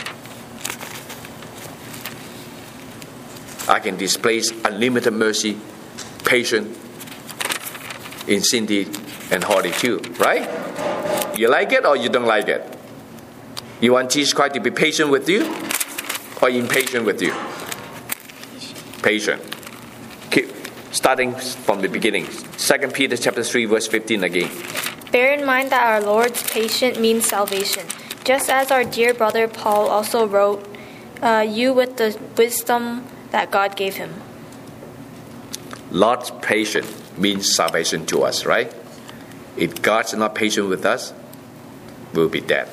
I can display unlimited mercy, patience in Cindy and Holly too, right? You like it or you don't like it? You want Jesus Christ to be patient with you or impatient with you? Patient. Keep starting from the beginning. 2 Peter chapter 3 verse 15 again. Bear in mind that our Lord's patience means salvation. Just as our dear brother Paul also wrote you with the wisdom that God gave him. Lord's patience means salvation to us, right? If God's not patient with us, we'll be dead.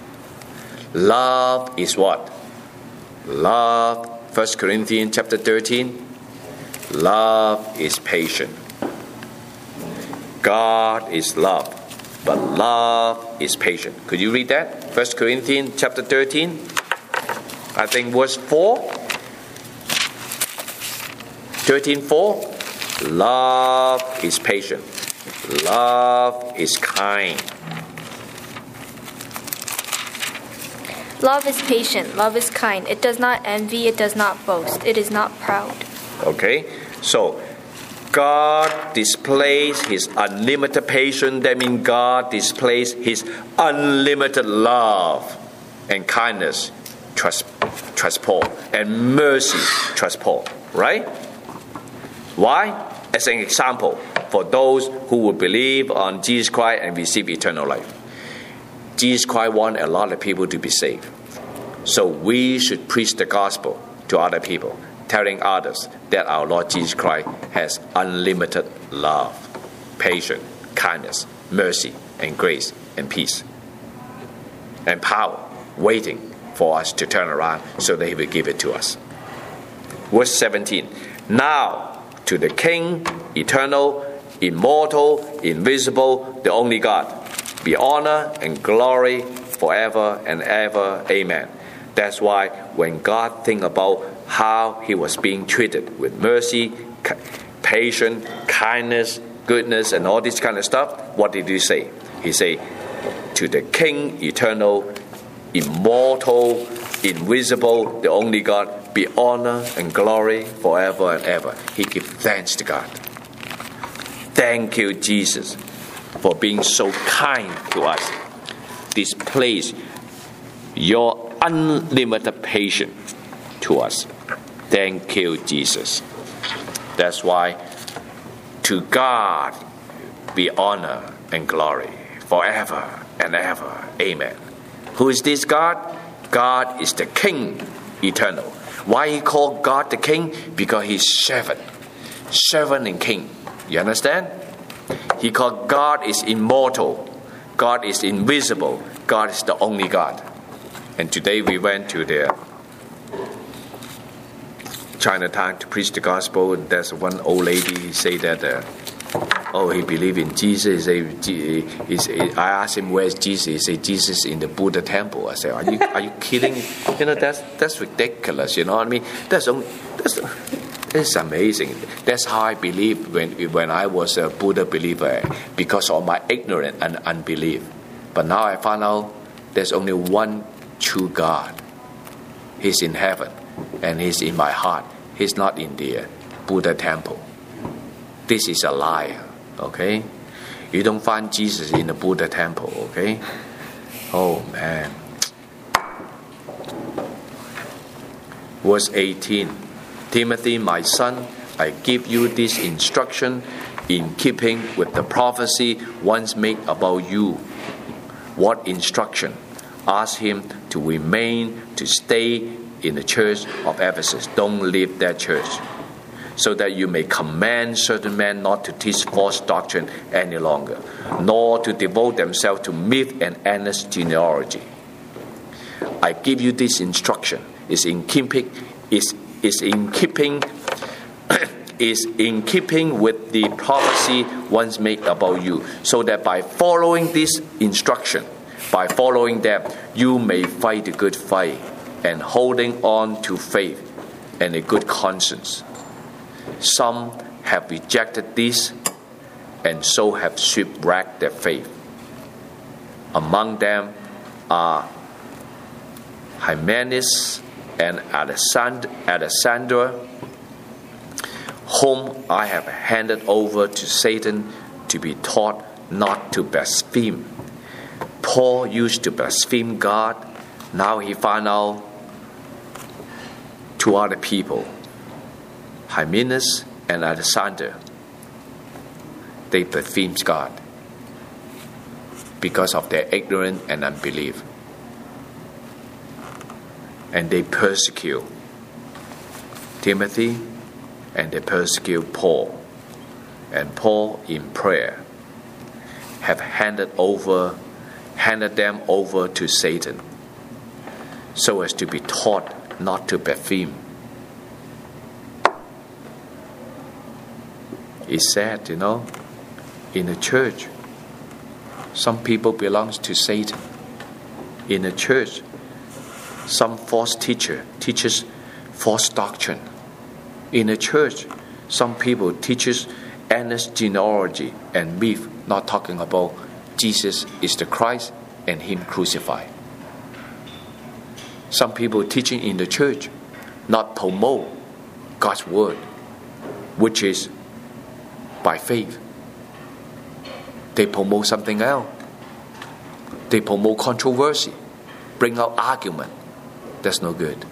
Love is what? Love, 1 Corinthians chapter 13. Love is patient. God is love. but love is patient. Could you read that? 1 Corinthians chapter 13, I think verse 4. 13:4. Love is patient. Love is kind. Love is patient. Love is kind. It does not envy. It does not boast. It is not proud. Okay, so God displays His unlimited patience. That means God displays His unlimited love and kindness, transport, and mercy, transport. Right? Why? As an example, for those who will believe on Jesus Christ and receive eternal life. Jesus Christ wants a lot of people to be saved. So we should preach the gospel to other people, telling others that our Lord Jesus Christ has unlimited love, patience, kindness, mercy, and grace, and peace, and power, waiting for us to turn around so that He will give it to us. Verse 17. Now, to the King, eternal, immortal, invisible, the only God, be honor and glory forever and ever. Amen. That's why when God think about how He was being treated with mercy, patience, kindness, goodness, and all this kind of stuff, what did He say? He said, to the King, eternal, immortal, invisible, the only God, be honor and glory forever and ever. He gives thanks to God. Thank you, Jesus, for being so kind to us. Displays your unlimited patience to us. Thank you, Jesus. That's why to God be honor and glory forever and ever. Amen. Who is this God? God is the King, eternal. Why He called God the King? Because He's servant and King. You understand? He called God is immortal. God is invisible. God is the only God. And today we went to the Chinatown to preach the gospel, and there's one old lady say that he believed in Jesus. I asked him, where's Jesus? He said, Jesus in the Buddha temple. I said, are you kidding? That's ridiculous. You know what I mean? It's amazing. That's how I believed when I was a Buddha believer, because of my ignorance and unbelief. But now I found out there's only one true God. He's in heaven and He's in my heart. He's not in the Buddha temple. This is a lie, okay? You don't find Jesus in the Buddha temple, okay? Oh, man. Verse 18. Timothy, my son, I give you this instruction in keeping with the prophecy once made about you. What instruction? Ask him to remain, to stay in the church of Ephesus. Don't leave that church, so that you may command certain men not to teach false doctrine any longer, nor to devote themselves to myth and endless genealogy. I give you this instruction. Is in keeping with the prophecy once made about you, so that by following this instruction, by following them, you may fight the good fight and holding on to faith and a good conscience. Some have rejected this and so have shipwrecked their faith. Among them are Hymenaeus and Alexander, whom I have handed over to Satan to be taught not to blaspheme. Paul used to blaspheme God. Now he found out two other people, Hymenaeus and Alexander. They blasphemed God because of their ignorance and unbelief. And they persecute Timothy and they persecute Paul. And Paul, in prayer, have handed them over to Satan, so as to be taught not to blaspheme. It's sad, in the church, Some people belong to Satan. In the church, some false teacher teaches false doctrine. In the church, some people teaches endless genealogy and myth, not talking about Jesus is the Christ and Him crucified. Some people teaching in the church not promote God's word, which is by faith. They promote something else. They promote controversy, bring out argument. That's no good.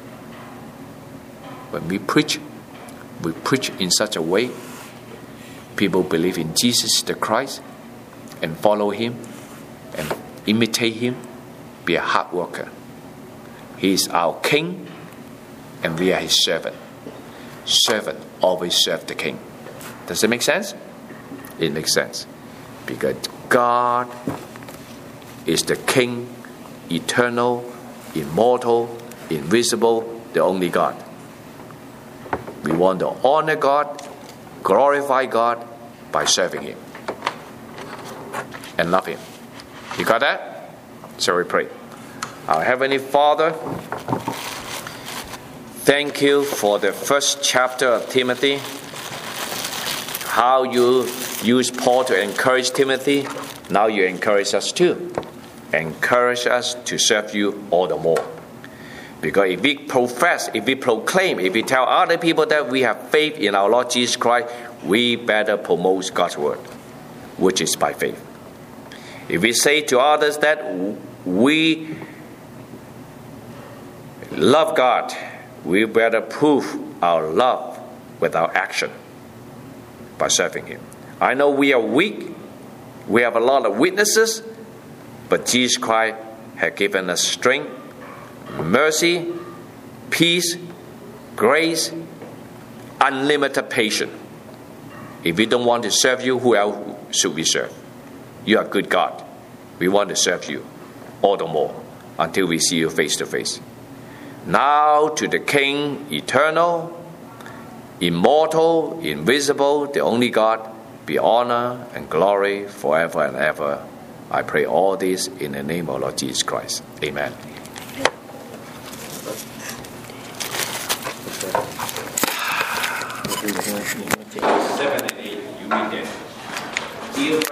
When we preach in such a way, people believe in Jesus the Christ and follow Him and imitate Him, be a hard worker. He is our King and we are His servant. Servant always serve the King. Does it make sense? It makes sense. Because God is the King, eternal, immortal, invisible, the only God. We want to honor God, glorify God by serving Him and love Him. You got that? So we pray. Our Heavenly Father, thank You for the first chapter of Timothy. How You used Paul to encourage Timothy. Now You encourage us too. Encourage us to serve You all the more. Because if we profess, if we proclaim, if we tell other people that we have faith in our Lord Jesus Christ, we better promote God's word, which is by faith. If we say to others that we love God, we better prove our love with our action by serving Him. I know we are weak. We have a lot of weaknesses, but Jesus Christ has given us strength, mercy, peace, grace, unlimited patience. If we don't want to serve You, who else should we serve? You are good God. We want to serve You all the more until we see You face to face. Now to the King, eternal, immortal, invisible, the only God, be honor and glory forever and ever. I pray all this in the name of Lord Jesus Christ. Amen. 7 and 8, you read it.